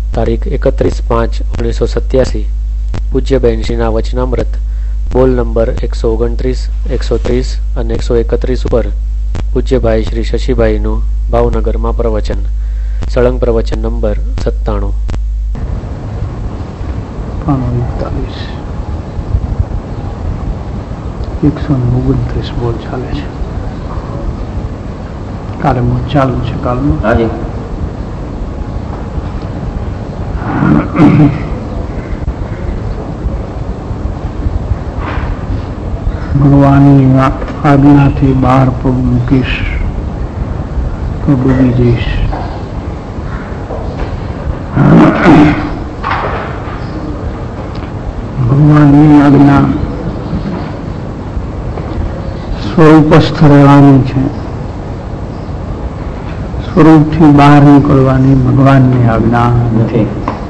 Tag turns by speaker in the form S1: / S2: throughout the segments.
S1: તારીખ 31/5/1987 પૂજ્યબેન શ્રીના વચનામૃત બોલ નંબર 129, 130 અને 131 ઉપર પૂજ્યભાઈ શ્રી શશીભાઈનું ભાવનગરમાં પ્રવચન. સળંગ પ્રવચન નંબર 97.
S2: 129 બોલ ચાલે છે. કાલે ચાલુ છે. કાલમાં ભગવાનની આજ્ઞાથી બહાર પગ મૂકીશ તો ડૂબી જઈશ. ભગવાનની આજ્ઞા સ્વરૂપસ્થ રહેવાની છે. સ્વરૂપથી બહાર નીકળવાની ભગવાનની આજ્ઞા નથી.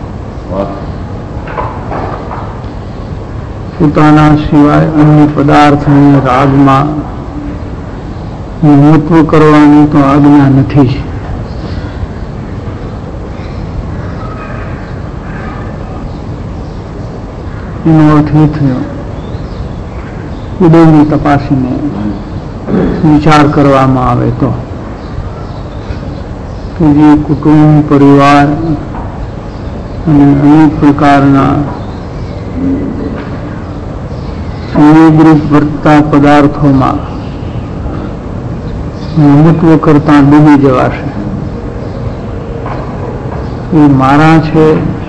S2: પોતાના સિવાય અન્ય પદાર્થને રાગમાં મહત્વ કરવાની તો આજ્ઞા નથી. એનો અર્થ એ થયો ઉદયને તપાસીને વિચાર કરવામાં આવે તો કે જે કુટુંબ, પરિવાર અને અનેક પ્રકારના સંયોગરૂપ વર્તતા પદાર્થોમાં મહત્વ કરતા ડૂબી જવાશે. એ મારા છે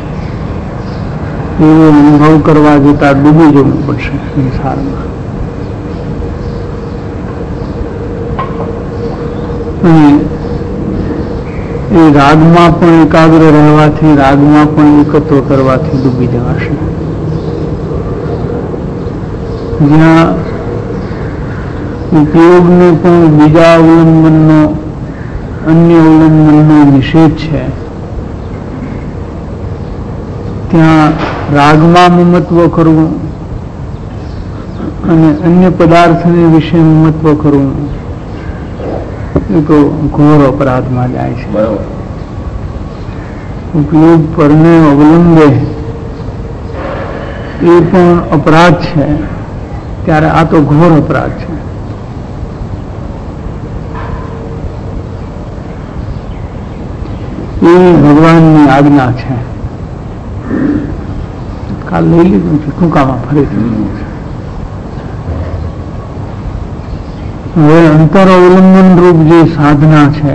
S2: એવો અનુભવ કરવા જતા ડૂબી જવું પડશે સંસારમાં. અને એ રાગમાં પણ એકાગ્ર રહેવાથી, રાગમાં પણ એકત્વ કરવાથી ડૂબી જવાશે. જ્યાં ઉપયોગને પણ બીજા અવલંબનનો, અન્ય અવલંબનનો નિષેધ છે, ત્યાં રાગમાં મમત્વ કરવું અને અન્ય પદાર્થને વિશે મમત્વ કરવું એ તો ઘોર અપરાધમાં જાય છે. ઉપયોગ પરને અવલંબે એ પણ અપરાધ છે, ત્યારે આ તો ઘોર અપરાધ છે. એ ભગવાનની આજ્ઞા છે. કાલ લઈ લીધું છે, ટૂંકામાં ફરીથી. હવે અંતર અવલંબન રૂપ જે સાધના છે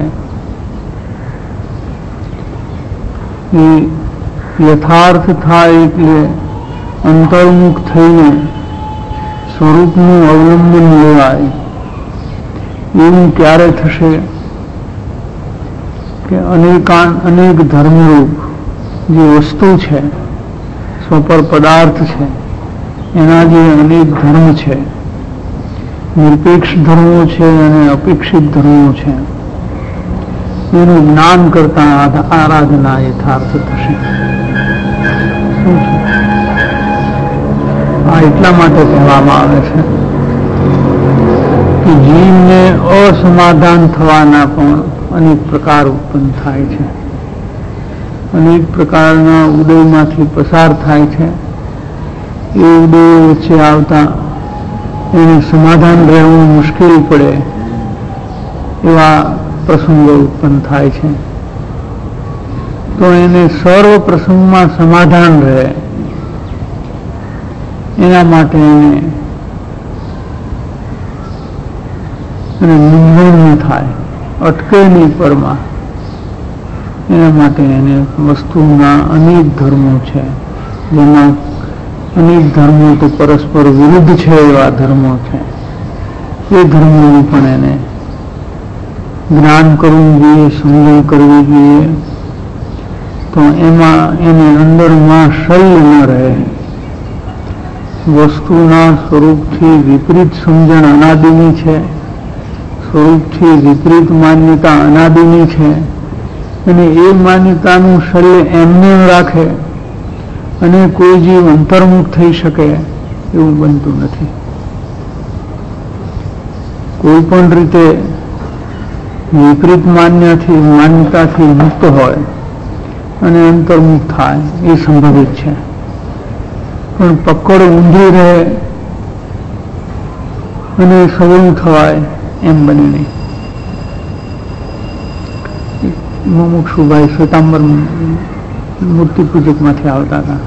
S2: એ યથાર્થ થાય એટલે અંતર્મુખ થઈને સ્વરૂપનું અવલંબન લેવાય. એવું ક્યારે થશે કે અનેક ધર્મરૂપ જે વસ્તુ છે, સ્વપર પદાર્થ છે, એના જે અનેક ધર્મ છે, નિરપેક્ષ ધર્મો છે અને અપેક્ષિત ધર્મો છે, એનું જ્ઞાન કરતા આરાધના યથાર્થ થશે. શું છે આ? એટલા માટે કહેવામાં આવે છે કે જીવને અસમાધાન થવાના પણ અનેક પ્રકાર ઉત્પન્ન થાય છે. અનેક પ્રકારના ઉદયમાંથી પસાર થાય છે. એ ઉદય વચ્ચે આવતા એને સમાધાન રહેવું મુશ્કેલ પડે એવા પ્રસંગો ઉત્પન્ન થાય છે. તો એને સર્વ પ્રસંગમાં સમાધાન રહે એના માટે એને મૂંઝવણ ન થાય, અટકે નહીં પરમાં, એના માટે એને વસ્તુના અનેક ધર્મો છે, જેમાં અનેક ધર્મો તો પરસ્પર વિરુદ્ધ છે એવા ધર્મો છે. એ ધર્મોનું પણ એને જ્ઞાન કરવું જોઈએ, સમજણ કરવી જોઈએ. તો એમાં એને અંદરમાં શલ્ય ન રહે. વસ્તુના સ્વરૂપથી વિપરીત સમજણ અનાદિની છે, સ્વરૂપથી વિપરીત માન્યતા અનાદિની છે, અને એ માન્યતાનું શલ્ય એમને રાખે અને કોઈ જીવ અંતર્મુખ થઈ શકે એવું બનતું નથી. કોઈ પણ રીતે વિપરીત માન્યતાથી મુક્ત હોય અને અંતર્મુખ થાય એ સંભવિત છે, પણ પકડ ઊંધી રહે અને સવળું થવાય એમ બને નહીં. મુમુક્ષુભાઈ શ્વેતાંબર મૂર્તિ પૂજકમાંથી આવતા હતા.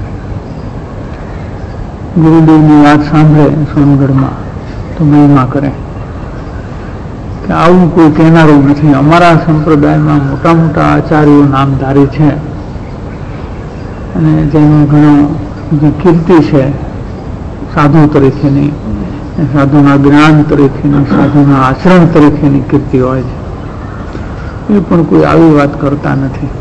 S2: ગુરુદેવની વાત સાંભળે સોનગઢમાં તો મહિમા કરે કે આવું કોઈ કહેનારું નથી. અમારા સંપ્રદાયમાં મોટા મોટા આચાર્યો નામધારી છે અને જેનું ઘણું જે કીર્તિ છે સાધુ તરીકેની, સાધુના જ્ઞાન તરીકેની, સાધુના આચરણ તરીકેની કીર્તિ હોય છે, એ પણ કોઈ આવી વાત કરતા નથી.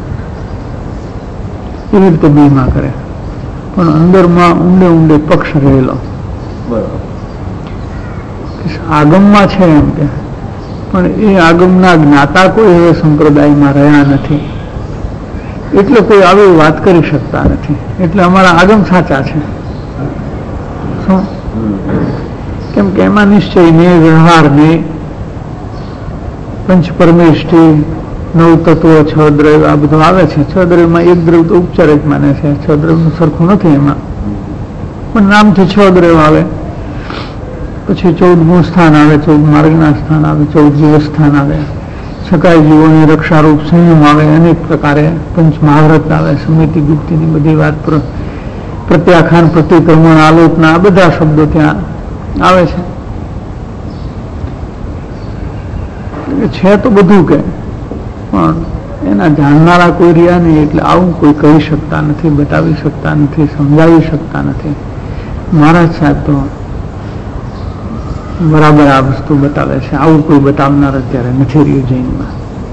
S2: એવી રીતે મહિમા કરે, પણ અંદરમાં ઊંડે ઊંડે પક્ષ રહેલો આગમમાં છે એમ કે, પણ એ આગમના જ્ઞાતા કોઈ હવે સંપ્રદાયમાં રહ્યા નથી, એટલે કોઈ આવી વાત કરી શકતા નથી. એટલે અમારા આગમ સાચા છે. શું? કેમ કે એમાં નિશ્ચય ને વ્યવહાર ને પંચ પરમેષ્ઠી, નવ તત્વો, છ દ્રવ્ય આ બધું આવે છે. છ દ્રવ્યમાં એક દ્રવ્ય તો ઉપચારિક માને છે, છ દ્રવ્યનું સરખું નથી એમાં, પણ નામથી છ દ્રવ્ય આવે. પછી 14મું સ્થાન આવે, 14 માર્ગના સ્થાન આવે, 14 જીવ સ્થાન આવે, સકાય જીવોની રક્ષારૂપ સંયમ આવે, અનેક પ્રકારે પંચ મહાવ્રત આવે, સમિતિ ગુપ્તિની બધી વાત, પ્રત્યાખ્યાન, પ્રતિક્રમણ, આલોચના આ બધા શબ્દો ત્યાં આવે છે. છે તો બધું કે, પણ એના જાણનારા કોઈ રહ્યા નહીં, એટલે આવું કોઈ કહી શકતા નથી, બતાવી શકતા નથી, સમજાવી શકતા નથી. મહારાજ સાહેબ તો બરાબર આ વસ્તુ બતાવે છે. આવું કોઈ બતાવનાર અત્યારે નથી રહ્યું જૈનમાં.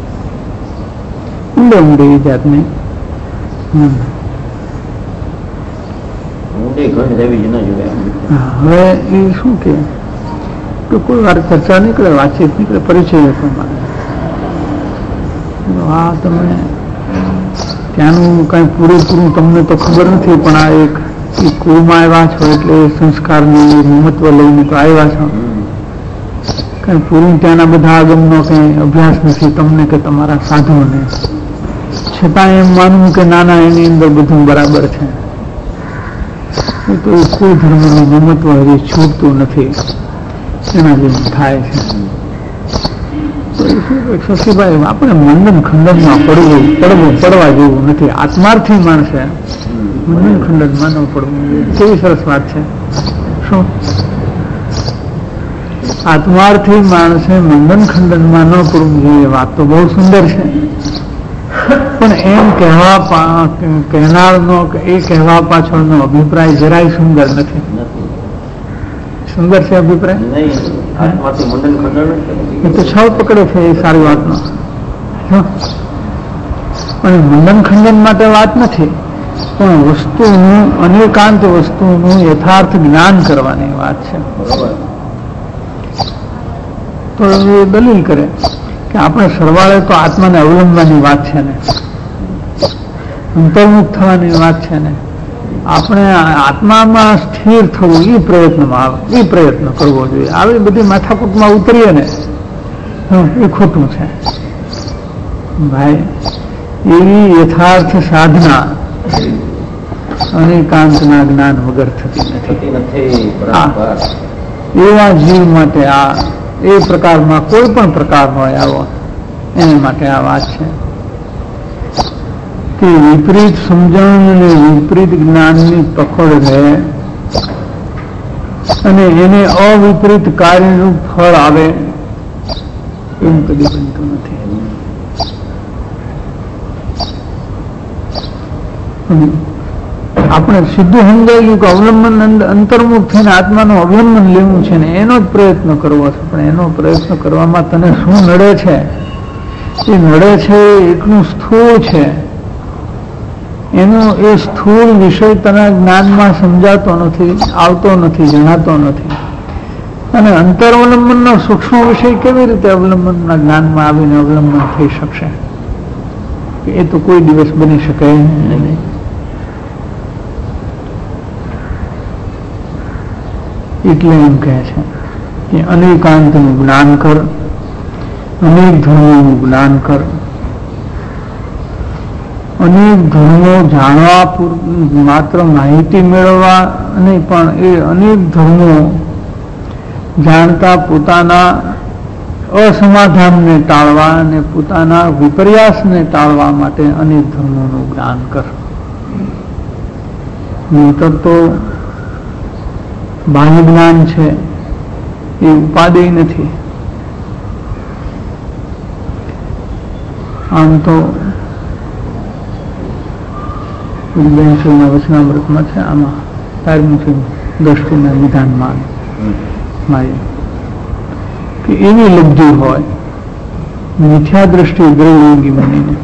S2: ઊંડે ઊંડે એ જાતને હવે એ શું કે કોઈ વાર ચર્ચા નીકળે, વાતચીત નીકળે, પરિચય હતો મારે. હા, તમે ત્યાંનું કઈ પૂરેપૂરું તમને તો ખબર નથી, પણ આ એક કુળમાં આવ્યા છો એટલે સંસ્કારનું મહત્વ લઈને તો આવ્યા છો. કઈ પૂરું ત્યાંના બધા આગમનો કઈ અભ્યાસ નથી તમને કે તમારા સાધુઓને, છતાં એમ માનવું કે નાના એની અંદર બધું બરાબર છે. એ તો કોઈ ધર્મનું મહત્વ હજી છૂટતું નથી, એના જેવું થાય છે. શશીભાઈ, આપણે મંડન ખંડનમાં પડવા જેવું નથી. આત્માર્થી માણસે મંડન ખંડનમાં ન પડવું. કેવી સરસ વાત છે. શું? આત્માર્થી માણસે મંડન ખંડનમાં ન પડવું જોઈએ. વાત તો બહુ સુંદર છે, પણ એમ કહેનારનો એ કહેવા પાછળનો અભિપ્રાય જરાય સુંદર નથી. સુંદર છે અભિપ્રાય? એ તો છળ પકડે છે એ સારી વાતનો. અને મંડન ખંડન માટે વાત નથી, પણ વસ્તુનું, અનેકાંત વસ્તુનું યથાર્થ જ્ઞાન કરવાની વાત છે. તો એ દલીલ કરે કે આપણે સરવાળે તો આત્માને અવલંબવાની વાત છે ને, અંતર્મુખ થવાની વાત છે ને, આપણે આત્મામાં સ્થિર થવું એ પ્રયત્નમાં આવે, એ પ્રયત્ન કરવો જોઈએ. આવી બધી માથાકૂટમાં ઉતરીએ ને એ ખોટું છે ભાઈ. એવી યથાર્થ સાધના અનેકાંતના જ્ઞાન વગર થતી નથી. એવા જીવ માટે આ એ પ્રકારમાં કોઈ પણ પ્રકાર હોય આવો, એના માટે આ વાત છે કે વિપરીત સમજણ અને વિપરીત જ્ઞાનની પકડ રહે અને એને અવિપરીત કાર્યરૂપ ફળ આવે, એવું કદી બનતું નથી. આપણે સીધું સમજાયું કે અવલંબન અંતર્મુખ થઈને આત્માનું અવલંબન લેવું છે ને એનો જ પ્રયત્ન કરવો છે, પણ એનો પ્રયત્ન કરવામાં તને શું નડે છે? એ નડે છે એટલું સ્થૂળ છે, એનો એ સ્થૂળ વિષય તને જ્ઞાનમાં સમજાતો નથી, આવતો નથી, જણાતો નથી. અને અંતરઅવલંબનનો સૂક્ષ્મ વિષય કેવી રીતે અવલંબનના જ્ઞાનમાં આવીને અવલંબન થઈ શકશે? એ તો કોઈ દિવસ બની શકે નહીં. એટલે એમ કહે છે કે અનેકાંતનું જ્ઞાન કર, અનેક ધર્મોનું જ્ઞાન કર, અનેક ધર્મો જાણવા માત્ર માહિતી મેળવવા નહીં, પણ એ અનેક ધર્મો જાણતા પોતાના અસમાધાનને ટાળવા અને પોતાના વિપર્યાસને ટાળવા માટે અનેક ધર્મોનું જ્ઞાન કર. નહીતર તો બાહ્ય જ્ઞાન છે એ ઉપાદેય નથી. આમ તો વચનામૃતમાં છે, આમાં તારમુખી દ્રષ્ટિના વિધાનમાં કે એવી લબ્ધિ હોય મિથ્યા દ્રષ્ટિ દ્રવ્યંગી બનીને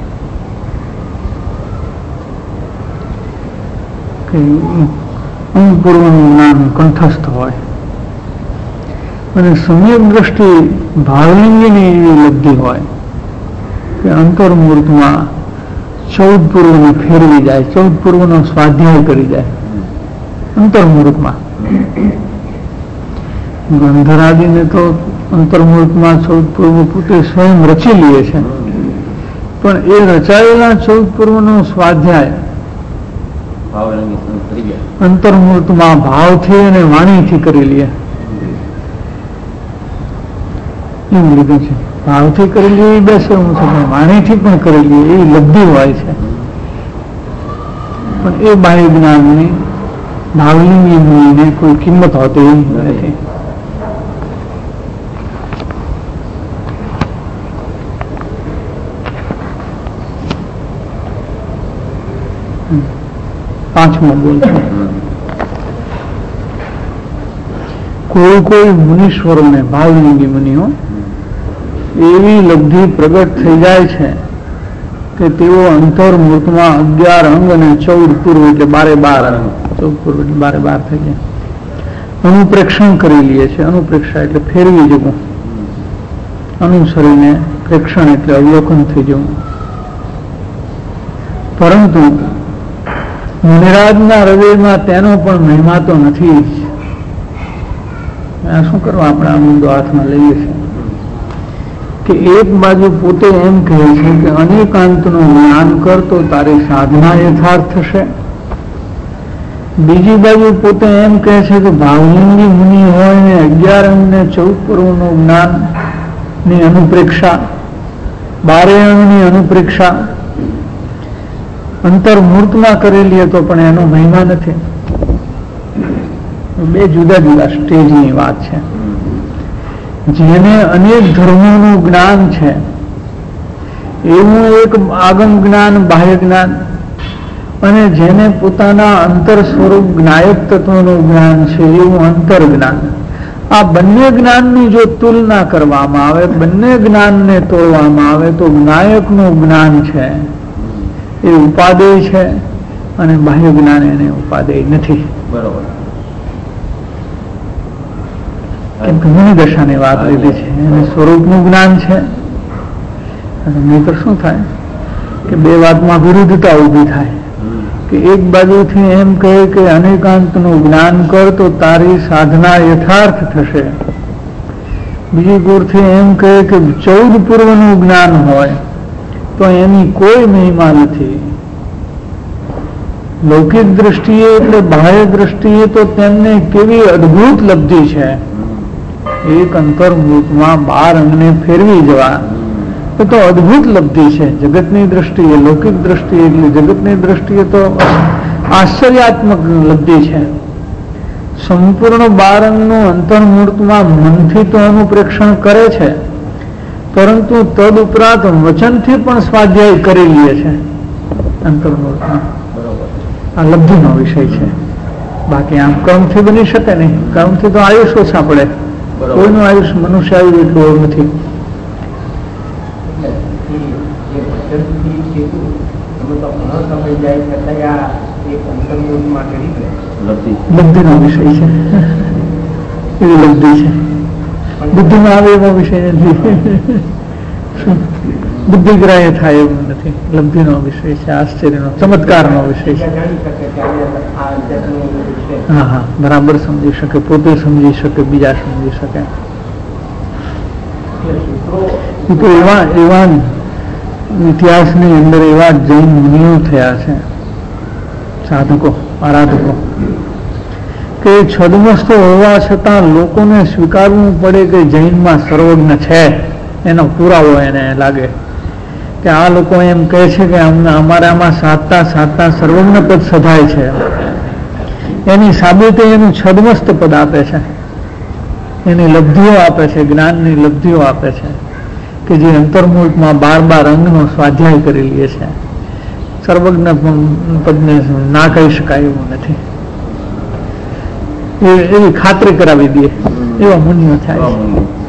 S2: કે પૂર્વનું જ્ઞાન કંઠસ્થ હોય અને સમ્યક દ્રષ્ટિ ભાવલિંગીની એવી લબ્ધિ હોય કે અંતર્મૂર્તમાં 14 પૂર્વને ફેરવી જાય, 14 પૂર્વનો સ્વાધ્યાય કરી જાય અંતર્મૂર્તમાં. ગંધરાદિને તો અંતર્મૂર્તમાં 14 પૂર્વ પોતે સ્વયં રચી લે છે, પણ એ રચાયેલા 14 પૂર્વનો સ્વાધ્યાય અંતર્મૂર્તમાં ભાવથી અને વાણીથી કરી લે એમ લીધું છે. ભાવથી કરી લે એ બેસવું છે, પણ વાણીથી પણ કરી લે એવી લબ્ધિ હોય છે. પણ એ બાહ્ય જ્ઞાનની ભાવલિંગી મૂળને કોઈ કિંમત હોતી નથી. 5મો બોલ છે. કોઈ મુનીશ્વરોને ભાવલિંગી મુનિઓ એવી લબ્ધિ પ્રગટ થઈ જાય છે કે તેઓ અંતર્મૂર્તમાં 11 અંગ અને 14 પૂર્વ એટલે 12 અંગ, 14 પૂર્વ એટલે 12 થઈ ગયા અનુપ્રેક્ષણ કરી લે છે. અનુપ્રેક્ષા એટલે ફેરવી જવું, અનુસરીને પ્રેક્ષણ એટલે અવલોકન થઈ જવું. પરંતુ મુનિરાજના હૃદયમાં તેનો પણ મહિમા તો નથી જ. શું કરવા આપણે આ મુદ્દો હાથમાં લઈએ છીએ કે એક બાજુ પોતે એમ કહે છે કે અનેકાંતનું જ્ઞાન કરતો તારી સાધના યથાર્થ થશે, બીજી બાજુ પોતે એમ કહે છે કે ભાવલિંગી મુનિ હોય ને 11 અંગને 14 પૂર્વનું જ્ઞાન ની અનુપ્રેક્ષા, 12 અંગની અનુપ્રેક્ષા અંતર્મૂર્તમાં કરેલી તો પણ એનો મહિમા નથી. બે જુદા જુદા સ્ટેજની વાત છે. જેને અનેક ધર્મોનું જ્ઞાન છે એવું એક આગમ જ્ઞાન, બાહ્ય જ્ઞાન, અને જેને પોતાના અંતર સ્વરૂપ જ્ઞાયક તત્વનું જ્ઞાન છે એવું અંતર જ્ઞાન. આ બંને જ્ઞાનની જો તુલના કરવામાં આવે, બંને જ્ઞાનને તોડવામાં આવે તો જ્ઞાયકનું જ્ઞાન છે એ ઉપાદેય છે અને બાહ્ય જ્ઞાન એને ઉપાદેય નથી.
S3: બરોબર.
S2: કેમ કે મુનિ દશાની વાત લીધી છે અને સ્વરૂપનું જ્ઞાન છે. નહીતર શું થાય કે બે વાતમાં વિરુદ્ધતા ઊભી થાય કે એક બાજુથી એમ કહે કે અનેકાંતનું જ્ઞાન કર તો તારી સાધના યથાર્થ થશે, બીજી કોરથી એમ કહે કે 14 પૂર્વનું જ્ઞાન હોય તો એની કોઈ મહિમા નથી. લૌકિક દ્રષ્ટિએ એટલે બાહ્ય દ્રષ્ટિએ તો તેમને કેવી અદભુત લબ્ધિ છે. એક અંતર્મૂર્તમાં 12 અંગને ફેરવી જવા તો અદભુત લબ્ધિ છે. જગતની દ્રષ્ટિએ, લૌકિક દ્રષ્ટિએ એટલે જગતની દ્રષ્ટિએ તો આશ્ચર્યાત્મક લબ્ધિ છે. સંપૂર્ણ 12 અંગનું અંતર્મૂર્તમાં મનથી તો અનુપ્રેક્ષણ કરે છે, પરંતુ તદ ઉપરાંત વચનથી પણ સ્વાધ્યાય કરી લે છે અંતર્મૂર્તમાં. આ લબ્ધિનો વિષય છે. બાકી આમ કર્મથી બની શકે નહીં. કર્મથી તો આયુષ ઓછા પડે. કોઈનું આયુષ, મનુષ્ય આયુ એટલું નથી. લબ્ધિનો વિષય છે, એવી લબ્ધિ છે. બુદ્ધિમાં આવે એવો વિષય નથી. બુદ્ધિગ્રાહ્ય થાય એવું નથી. લબ્ધિનો વિષય છે, આશ્ચર્યનો, ચમત્કારનો વિષય છે. હા હા, બરાબર સમજી શકે, પોતે સમજી શકે, બીજા સમજી શકે. એ તો એવા ઇતિહાસની અંદર એવા જૈન મુનિઓ થયા છે, સાધકો, આરાધકો, કે છદમસ્ત હોવા છતાં લોકોને સ્વીકારવું પડે કે જૈનમાં સર્વજ્ઞ છે. એનો પુરાવો એને લાગે કે આ લોકો એમ કહે છે કે અમારામાં સાધતા સાધતા સર્વજ્ઞ પદ સધાય છે. એની સાબિતે એનું છદમસ્ત પદ આપે છે, એની લબ્ધિઓ આપે છે, જ્ઞાનની લબ્ધિઓ આપે છે, કે જે અંતર્મુખમાં 12 અંગનો સ્વાધ્યાય કરી લે છે. સર્વજ્ઞ પદને ના કહી શકાય એવું નથી, એવી ખાતરી કરાવી દે એવા મુનિઓ થાય છે.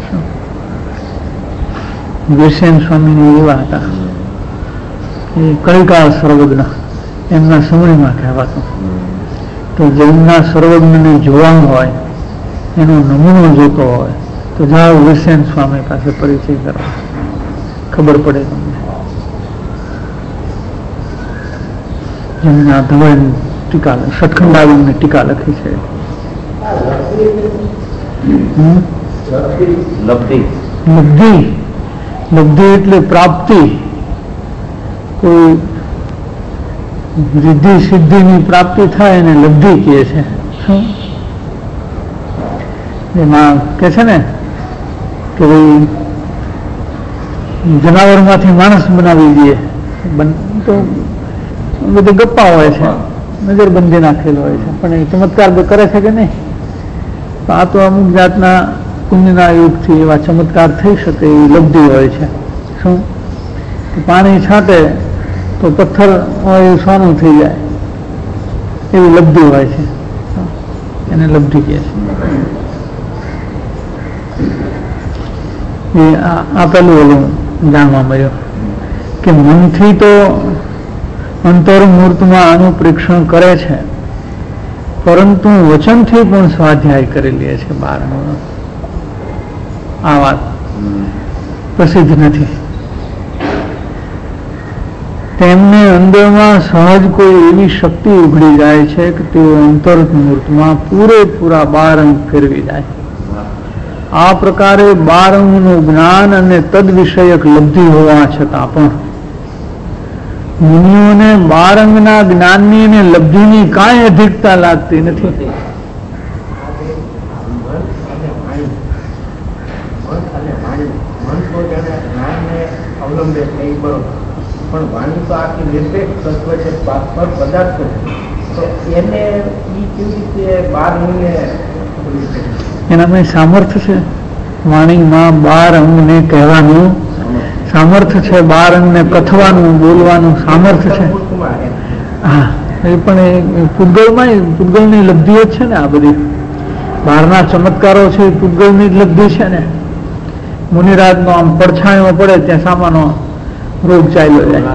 S2: વીરસેન સ્વામી એવા હતા, એ કલિકાળ સર્વજ્ઞ એમના સમયમાં કહેવાતું. તો જૈનના સર્વજ્ઞને જોવાનું હોય, એનો નમૂનો જોતો હોય તો જાઓ વીરસેન સ્વામી પાસે પરિચય કરો, ખબર પડે તમને. જેમના ધવળની ટીકા, ષટખંડાવનની ટીકા લખી છે. લબ્ધિ એટલે પ્રાપ્તિ, કોઈ રિદ્ધિ સિદ્ધિની પ્રાપ્તિ થાય એને લબ્ધિ કહે છે. એમાં કે છે ને કે ભાઈ જનાવરમાંથી માણસ બનાવી દઈએ તો બધી ગપ્પા હોય છે, નજરબંધી નાખેલો હોય છે, પણ એ ચમત્કાર કરે છે કે નહીં? તો આ તો અમુક જાતના પુણ્યના યુગથી એવા ચમત્કાર થઈ શકે એવી લબ્ધિ હોય છે. શું? પાણી છાંટે તો પથ્થર હોય એ સોનું થઈ જાય, એવી લબ્ધિ હોય છે, એને લબ્ધિ કહે છે. એ આપેલું ઓલું જાણવા મળ્યું કે મનથી તો અંતર્મૂર્તમાં આનું પરીક્ષણ કરે છે, પરંતુ વચનથી પણ સ્વાધ્યાય કરી લે છે. 12 આ વાત પ્રસિદ્ધ નથી. તેમને અંદરમાં સહજ કોઈ એવી શક્તિ ઉઘડી જાય છે કે તેઓ અંતર્મૂર્તમાં પૂરેપૂરા 12 અંગ ફેરવી જાય. આ પ્રકારે 12 અંગનું જ્ઞાન અને તદ વિષયક લબ્ધિ હોવા છતાં પણ મુનિઓને 12 અંગના જ્ઞાનની અને લબ્ધિની કાંઈ અધિકતા લાગતી નથી.
S3: પણ વાણી તો આખી નિરપેક્ષ તત્વ છે, પર પદાર્થ છે, તો એને કેવી રીતે 12
S2: એનામાં સામર્થ્ય છે. વાણીમાં 12 અંગને કહેવાનું સામર્થ્ય છે, 12 અંગને કથવાનું બોલવાનું સામર્થ્ય છે. હા, એ પણ એ પૂતગલની લબ્ધિઓ જ છે ને. આ બધી બહારના ચમત્કારો છે એ પૂતગલની જ લબ્ધિ છે ને. મુનિરાજનો આમ પડછાયો પડે ત્યાં સામાનો રોગ ચાલ્યો જાય,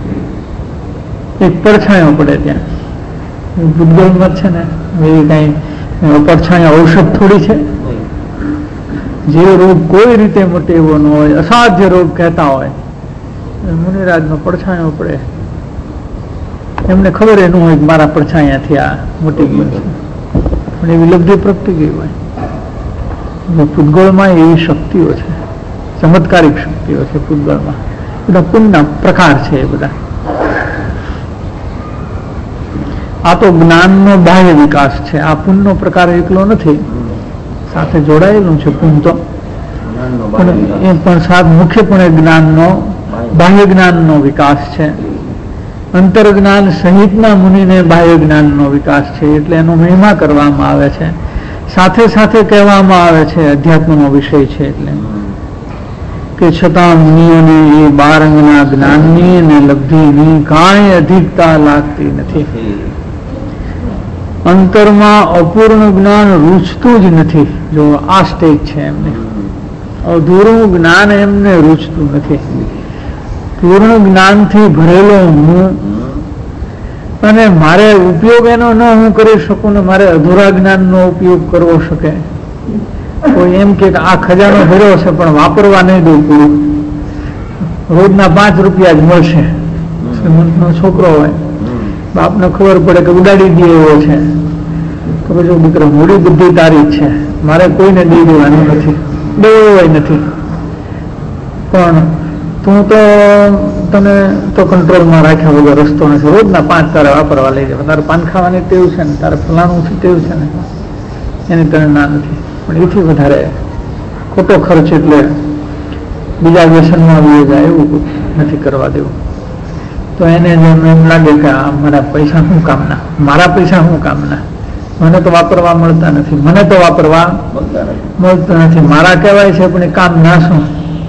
S2: એક પડછાયો પડે ત્યાં પૂતગલમાં છે ને. એ કઈ પડછાયા ઔષધ થોડી છે. જે રોગ કોઈ રીતે મટે એવો ન હોય, અસાધ્ય રોગ કહેતા હોય, મુનિરાજનો પડછાયો પડે, એમને ખબર એ ન હોય કે મારા પડછાયાથી આ મટી ગયું છે, પણ એવી લબ્ધિ પ્રગટી ગઈ હોય. પૂતગળમાં એવી શક્તિઓ છે, ચમત્કારિક શક્તિઓ છે પૂતગળમાં. બધા પુણ્યના પ્રકાર છે એ બધા. આ તો જ્ઞાનનો બાહ્ય વિકાસ છે. આ પુણ્યનો પ્રકાર એકલો નથી, સાથે જોડાયેલું છે પુણ્ય તો, પણ એ પણ સાથ મુખ્યપણે જ્ઞાનનો બાહ્ય જ્ઞાનનો વિકાસ છે. અંતર જ્ઞાન સહિતના મુનિને બાહ્ય જ્ઞાનનો વિકાસ છે, એટલે એનો મહિમા કરવામાં આવે છે. સાથે સાથે કહેવામાં આવે છે અધ્યાત્મનો વિષય છે એટલે કે છતાં મુનિઓને એ 12 અંગના જ્ઞાનની અને લબ્ધિની કાંઈ અધિકતા લાગતી નથી. અંતરમાં અપૂર્ણ જ્ઞાન રૂચતું જ નથી. જો આ સ્ટેજ છે એમને, અધૂરું જ્ઞાન એમને રૂચતું નથી. પૂર્ણ જ્ઞાનથી ભરેલો હું, અને મારે ઉપયોગ એનો ન હું કરી શકું ને મારે અધૂરા જ્ઞાનનો ઉપયોગ કરવો શકે. કોઈ એમ કે આ ખજાનો ભર્યો છે પણ વાપરવા નહીં દઉં પૂરું, રોજના 5 રૂપિયા જ મળશે. શ્રીમંતનો છોકરો હોય, બાપને ખબર પડે કે ઉડાડી દે એવો છે, તો પછી દીકરો મૂડી બુદ્ધિ તારી છે, મારે કોઈને દઈ દેવાનું નથી, દેવું નથી, પણ તું તો તને તો કંટ્રોલમાં રાખ્યા વગર રસ્તો નથી. રોજના 5 તારે વાપરવા લઈ જાય. તારે પાન ખાવાની ટેવ છે ને, તારે ફલાણું ટેવ છે ને, એની તને ના નથી. પણ એથી વધારે ખોટો ખર્ચ એટલે બીજા વ્યસનમાં લઈ જાય એવું નથી કરવા દેવું. તો એને એમ લાગે કે મારા પૈસા શું કામના, મારા પૈસા શું કામના, મને તો વાપરવા મળતા નથી, મને તો વાપરવા મળતા નથી, મારા કહેવાય છે પણ એ કામ ના શું.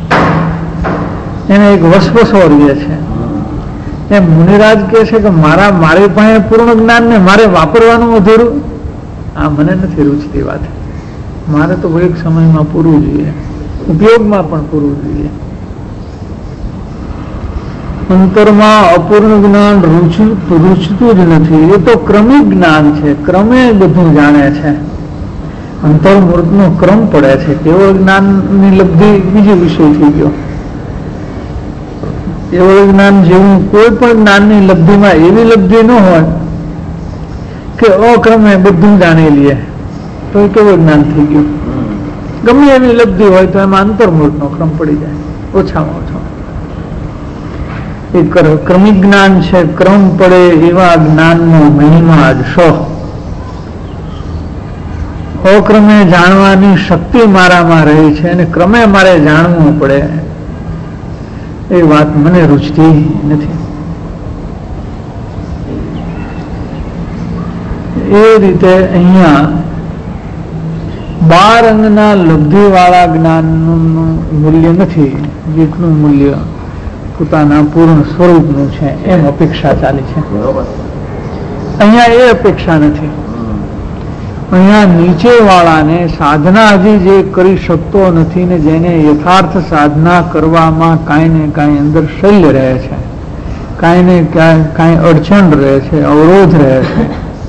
S2: એને એક વસવસો રહે છે. એમ મુનિરાજ કહે છે કે મારી પાસે પૂર્ણ જ્ઞાન ને મારે વાપરવાનું અધૂરું, આ મને નથી રૂચતી વાત. મારે તો એક સમયમાં પૂરવું જોઈએ, ઉપયોગમાં પણ પૂરવું જોઈએ. અંતરમાં અપૂર્ણ જ્ઞાન રૂચતું જ નથી. એ તો ક્રમિક જ્ઞાન છે, ક્રમે બધું જાણે છે. અંતર્મૂર્તનો ક્રમ પડે છે. કેવળ જ્ઞાનની લબ્ધિ બીજો વિષય થઈ ગયો. કેવળ જ્ઞાન જેવું કોઈ પણ જ્ઞાનની લબ્ધિમાં એવી લબ્ધિ ન હોય કે અક્રમે બધું જાણી લઈએ તો એ કેવળ જ્ઞાન થઈ ગયું. ગમે એવી લબ્ધિ હોય તો એમાં અંતર્મૂર્તનો ક્રમ પડી જાય ઓછામાં ઓછો. એ ક્રમિક જ્ઞાન છે. ક્રમ પડે એવા જ્ઞાનનો મહિમા જ શો. અક્રમે જાણવાની શક્તિ મારામાં રહી છે અને ક્રમે મારે જાણવું પડે એ વાત મને રૂચતી નથી. એ રીતે અહીંયા 12 અંગના લબ્ધિ વાળા જ્ઞાનનું મૂલ્ય નથી જેટલું મૂલ્ય પોતાના પૂર્ણ સ્વરૂપનું છે એમ અપેક્ષા ચાલી છે. અહીંયા એ અપેક્ષા નથી. અહીંયા નીચે વાળાને સાધના હજી જે કરી શકતો નથી ને જેને યથાર્થ સાધના કરવામાં કાંઈ ને કાંઈ અંદર શલ્ય રહે છે, કાંઈ ને કાંઈ અડચણ રહે છે, અવરોધ રહે છે,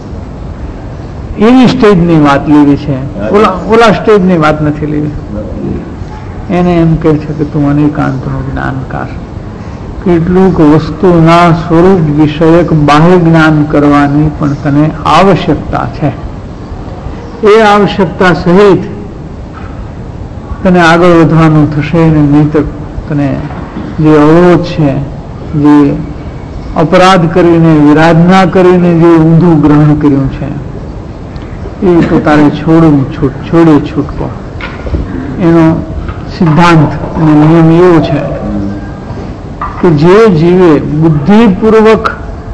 S2: એવી સ્ટેજની વાત લેવી છે. ઓલા સ્ટેજની વાત નથી લેવી. એને એમ કહે છે કે તું અનેકાંતનું જ્ઞાન કર. કેટલુંક વસ્તુના સ્વરૂપ વિષયક બાહ્ય જ્ઞાન કરવાની પણ તને આવશ્યકતા છે. એ આવશ્યકતા સહિત તને આગળ વધવાનું થશે ને નહીંતર તને જે અવરોધ છે, જે અપરાધ કરીને વિરાધના કરીને જે ઊંધું ગ્રહણ કર્યું છે એ તો તારે છોડે છૂટકો. એનો સિદ્ધાંત અને નિયમ એવો છે કે જે જીવે બુદ્ધિપૂર્વક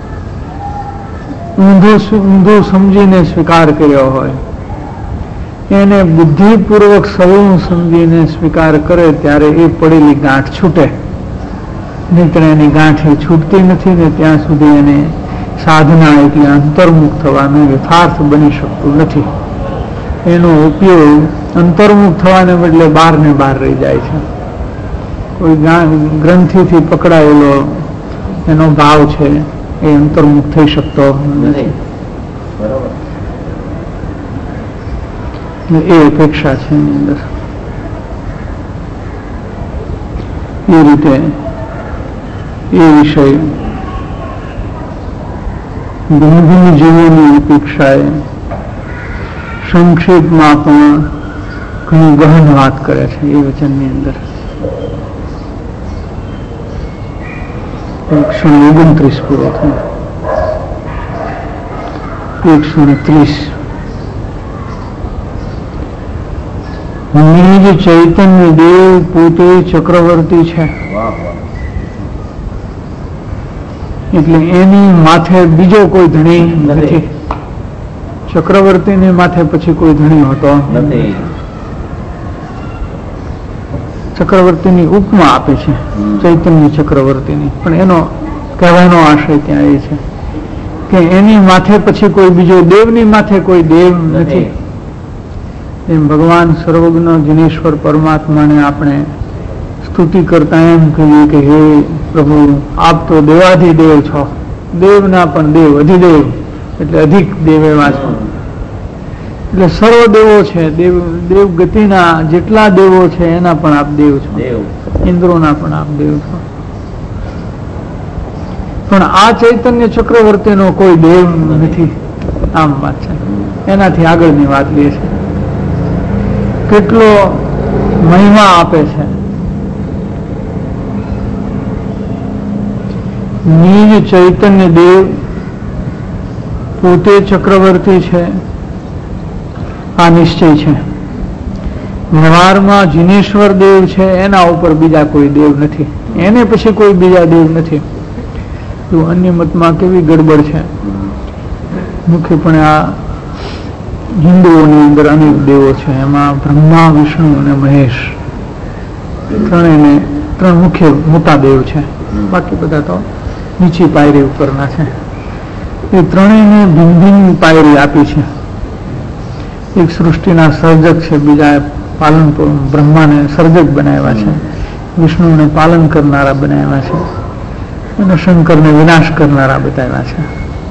S2: ઊંધો સમજીને સ્વીકાર કર્યો હોય એને બુદ્ધિપૂર્વક સવળું સમજીને સ્વીકાર કરે ત્યારે એ પડેલી ગાંઠ છૂટે. નહીંતર એની ગાંઠ એ છૂટતી નથી ને ત્યાં સુધી એને સાધના એટલે અંતર્મુખ થવાનું યથાર્થ બની શકતું નથી. એનો ઉપયોગ અંતર્મુખ થવાને બદલે બહાર ને બહાર રહી જાય છે. કોઈ ગ્રંથિથી પકડાયેલો એનો ભાવ છે એ અંતર્મુખ થઈ શકતો નથી. એ અપેક્ષા છે એની અંદર. એ રીતે એ વિષય ભિન્ન જીવોની અપેક્ષાએ સંક્ષેપમાં પણ ઘણી ગહન વાત કરે છે એ વચનની અંદર. 129 પૂરો થયો. 130 નિજ ચૈતન્ય દેવ પોતે ચક્રવર્તી છે. એટલે એની માથે બીજો કોઈ ધણી નથી. ચક્રવર્તીની માથે પછી કોઈ ધણી હોતો નથી. ચક્રવર્તીની ઉપમા આપે છે ચૈતન્ય ચક્રવર્તીની, પણ એનો કહેવાનો આશય ત્યાં એ છે કે એની માથે પછી કોઈ બીજો, દેવની માથે કોઈ દેવ નથી. એમ ભગવાન સર્વજ્ઞ જિનેશ્વર પરમાત્માને આપણે સ્તુતિ કરતા એમ કહીએ કે હે પ્રભુ આપ તો દેવાધિદેવ છો, દેવના પણ દેવ, અધિદેવ એટલે અધિક દેવ એવા છો. એટલે સર્વ દેવો છે, દેવ ગતિના જેટલા દેવો છે એના પણ આપ દેવ છો, ઇન્દ્રોના પણ આપ દેવ છો. પણ આ ચૈતન્ય ચક્રવર્તીનો કોઈ દેવ નથી. આમ વાત છે. એનાથી આગળની વાત લે છે. કેટલો મહિમા આપે છે. નિજ ચૈતન્ય દેવ પોતે ચક્રવર્તી છે, આ નિશ્ચય છે. વ્યવહારમાં જીનેશ્વર દેવ છે, એના ઉપર બીજા કોઈ દેવ નથી, એને પછી કોઈ બીજા દેવ નથી. તો અન્ય મતમાં કેવી ગડબડ છે. મુખ્યપણે આ હિન્દુઓની અંદર અનેક દેવો છે, એમાં બ્રહ્મા, વિષ્ણુ અને મહેશ ત્રણ મુખ્ય મોટા દેવ છે. બાકી બધા તો નીચી પાયરી ઉપરના છે. એ ત્રણેયને ભિન્ન ભિન્ન પાયરી આપી છે. એક સૃષ્ટિના સર્જક છે, બીજા પાલન, બ્રહ્માને સર્જક બનાવ્યા છે, વિષ્ણુને પાલન કરનારા બનાવ્યા છે, અને શંકરને વિનાશ કરનારા બતાવ્યા છે.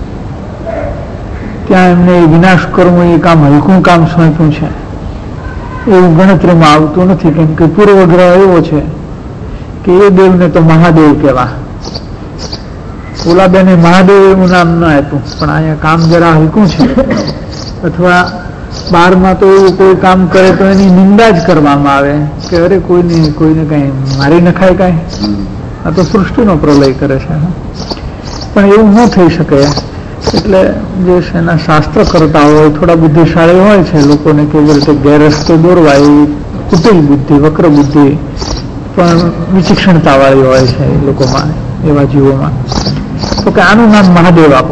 S2: ત્યાં એમને વિનાશ કરવું એ કામ હલકું કામ સોંપ્યું છે, એવું ગણતરીમાં આવતું નથી. કેમ કે પૂર્વગ્રહ એવો છે કે એ દેવને તો મહાદેવ કહેવા, ઓલાબેને મહાદેવ એવું નામ ન આપ્યું, પણ અહીંયા કામ જરા હલકું છે. અથવા બહારમાં તો એવું કોઈ કામ કરે તો એની નિંદા જ કરવામાં આવે કે અરે કોઈને કઈ મારી નખાય કાંઈ, આ તો સૃષ્ટિનો પ્રલય કરે છે. પણ એવું ન થઈ શકે. એટલે જે છે એના શાસ્ત્ર કરતા હોય, થોડા બુદ્ધિશાળી હોય છે, લોકોને કેવી રીતે ગેરરસ્તે દોરવા એવી કુટિલ બુદ્ધિ, વક્ર બુદ્ધિ પણ વિચક્ષણતા વાળી હોય છે એ લોકોમાં, એવા જીવોમાં. તો કે આનું નામ મહાદેવ આપો.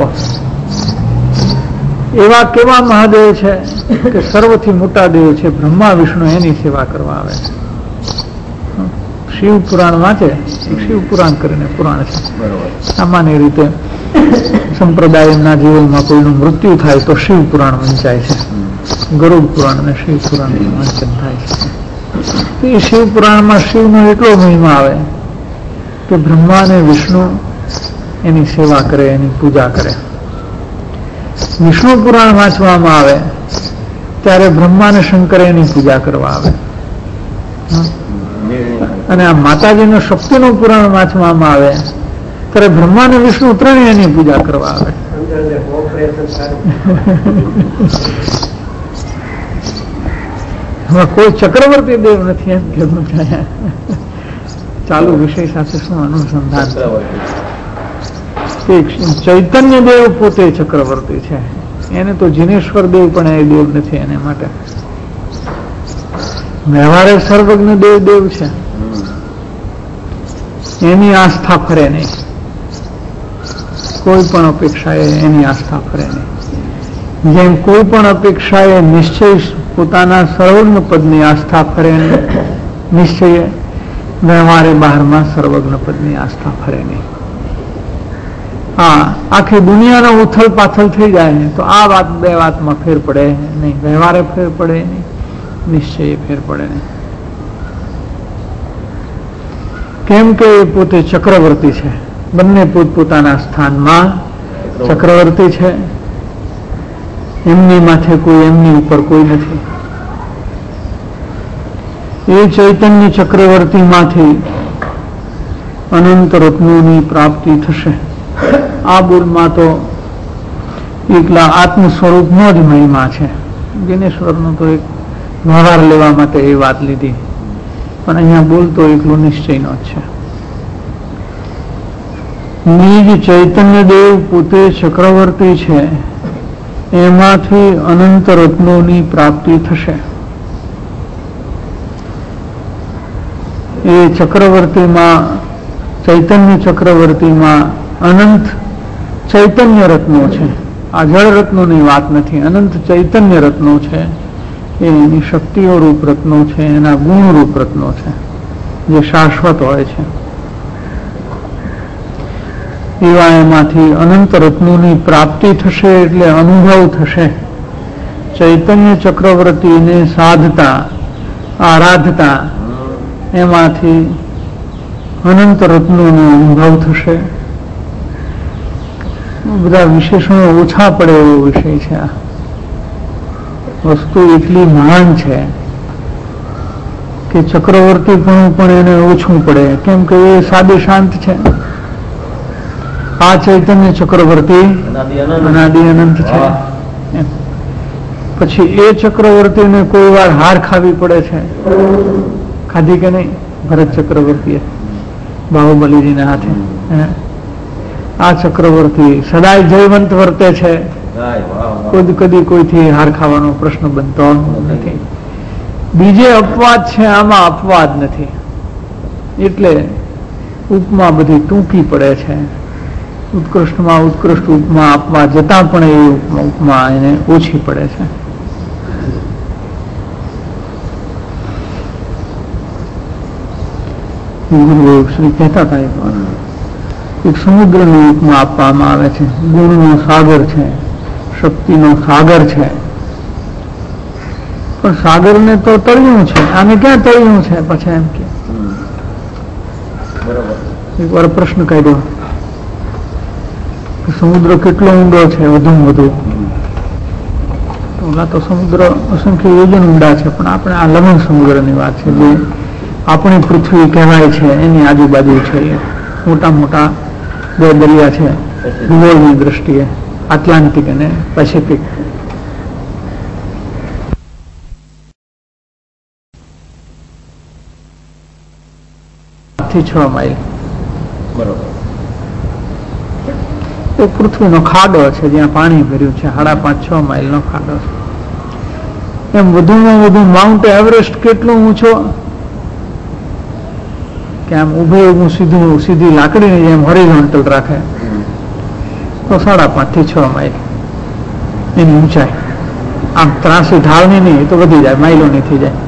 S2: એવા કેવા મહાદેવ છે કે સર્વથી મોટા દેવ છે, બ્રહ્મા વિષ્ણુ એની સેવા કરવા આવે છે. શિવ પુરાણ વાંચે, શિવ પુરાણ કરીને પુરાણ છે. સામાન્ય રીતે સંપ્રદાયના જીવોમાં કોઈનું મૃત્યુ થાય તો શિવ પુરાણ વંચાય છે. ગરુડ પુરાણ અને શિવ પુરાણ વાંચન થાય છે. એ શિવ પુરાણમાં શિવનો એટલો મહિમા આવે કે બ્રહ્મા અને વિષ્ણુ એની સેવા કરે, એની પૂજા કરે. વિષ્ણુ પુરાણ વાંચવામાં આવે ત્યારે બ્રહ્મા અને શંકર એની પૂજા કરવા આવે. અને આ માતાજીનું શક્તિનું પુરાણ વાંચવામાં આવે ત્યારે બ્રહ્મા અને વિષ્ણુ ત્રણેય એની પૂજા કરવા આવે. કોઈ ચક્રવર્તી દેવ નથી એમ કેવું છે. ચાલુ વિષય સાથે શું અનુસંધાન? ચૈતન્ય દેવ પોતે ચક્રવર્તી છે, એને તો જીનેશ્વર દેવ પણ એ દેવ નથી. એને માટે વ્યવહારે સર્વજ્ઞ દેવ છે, એની આસ્થા ફરે નહીં. કોઈ પણ અપેક્ષાએ એની આસ્થા ફરે નહીં. જેમ કોઈ પણ અપેક્ષાએ નિશ્ચય પોતાના સર્વજ્ઞ પદની આસ્થા ફરે નહીં, નિશ્ચય વ્યવહારે બહારમાં સર્વજ્ઞ પદની આસ્થા ફરે નહીં. હા, આખી દુનિયાનો ઉથલ પાથલ થઈ જાય ને તો આ વાત બે વાતમાં ફેર પડે નહીં. વ્યવહારે ફેર પડે નહીં, નિશ્ચય ફેર પડે નહીં. કેમ કે એ પોતે ચક્રવર્તી છે. બંને પોતપોતાના સ્થાનમાં ચક્રવર્તી છે. એમની માથે કોઈ, એમની ઉપર કોઈ નથી. એ ચૈતન્ય ચક્રવર્તીમાંથી અનંત રત્નોની પ્રાપ્તિ થશે. આ બોલમાં તો એકલા આત્મ સ્વરૂપનો જ મહિમા છે. જ્ઞાનેશ્વરનો તો એક વ્યવહાર લેવા માટે એ વાત લીધી, પણ અહીંયા બોલતો એકલો નિશ્ચયનો જ છે. નિજ ચૈતન્ય દેવ પોતે ચક્રવર્તી છે, એમાંથી અનંત રત્નોની પ્રાપ્તિ થશે. એ ચક્રવર્તીમાં, ચૈતન્ય ચક્રવર્તીમાં અનંત ચૈતન્ય રત્નો છે. આ જળ રત્નોની વાત નથી, અનંત ચૈતન્ય રત્નો છે. એની શક્તિઓ રૂપ રત્નો છે, એના ગુણ રૂપ રત્નો છે, જે શાશ્વત હોય છે. એવા એમાંથી અનંત રત્નોની પ્રાપ્તિ થશે, એટલે અનુભવ થશે. ચૈતન્ય ચક્રવર્તીને સાધતા, આરાધતા એમાંથી અનંત રત્નોનો અનુભવ થશે. બધા વિશેષણો ઓછા પડે એવો વિષય છે. આ વસ્તુ એટલી મહાન છે કે ચક્રવર્તીપણું પણ એને ઓછું પડે, કેમ કે એ સાદે શાંત છે. આ ચૈતન્ય ચક્રવર્તી અનાદિ અનંત છે. પછી એ ચક્રવર્તીને કોઈ વાર હાર ખાવી પડે છે. ખાધી કે નહીં ભરત ચક્રવર્તીએ બાહુબલીજીના હાથે? આ ચક્રવર્તી સદાય જયવંત વર્તે છે, કદી કોઈથી હાર ખાવાનો પ્રશ્ન બનતો નથી. બીજે અપવાદ છે, આમાં અપવાદ નથી. એટલે ઉપમા બધી ટૂંકી પડે છે. ઉત્કૃષ્ટમાં ઉત્કૃષ્ટ ઉપમા આપવા જતાં પણ એ ઉપમા એને ઓછી પડે છે. ગુરુદેવ શ્રી કહેતા હતા એક સમુદ્રની ઉપમા આપવામાં આવે છે. ગુણનો સાગર છે, શક્તિનો સાગર છે, પણ સાગરને તો તળિયું છે, આને ક્યાં તળિયું છે? પછી એમ કે એક વાર પ્રશ્ન કાઢ્યો કે સમુદ્ર કેટલો ઊંડો છે? વધુમાં વધુ ઓલા તો સમુદ્ર અસંખ્ય યોજન ઊંડા છે, પણ આપણે આ લવણ સમુદ્રની વાત છે, જે આપણી પૃથ્વી કહેવાય છે એની આજુબાજુ છે. મોટા મોટા બે દરિયા છે ભૂગોળની દ્રષ્ટિએ, એટલાન્ટિક અને પેસિફિક. થી 6 માઇલ એક પૃથ્વીનો ખાડો છે જ્યાં પાણી ભર્યું છે, 5.5-6 માઇલનો ખાડો છે. એમ વધુમાં વધુ માઉન્ટ એવરેસ્ટ કેટલું ઊંચો કે આમ ઊભું સીધી લાકડીની જેમ હોરિઝોન્ટલ રાખે તો 5.5-6 માઇલ એની ઊંચાઈ. આમ ત્રાસી ઢાળની નહીં, તો વધી જાય, માઇલોની થઈ જાય,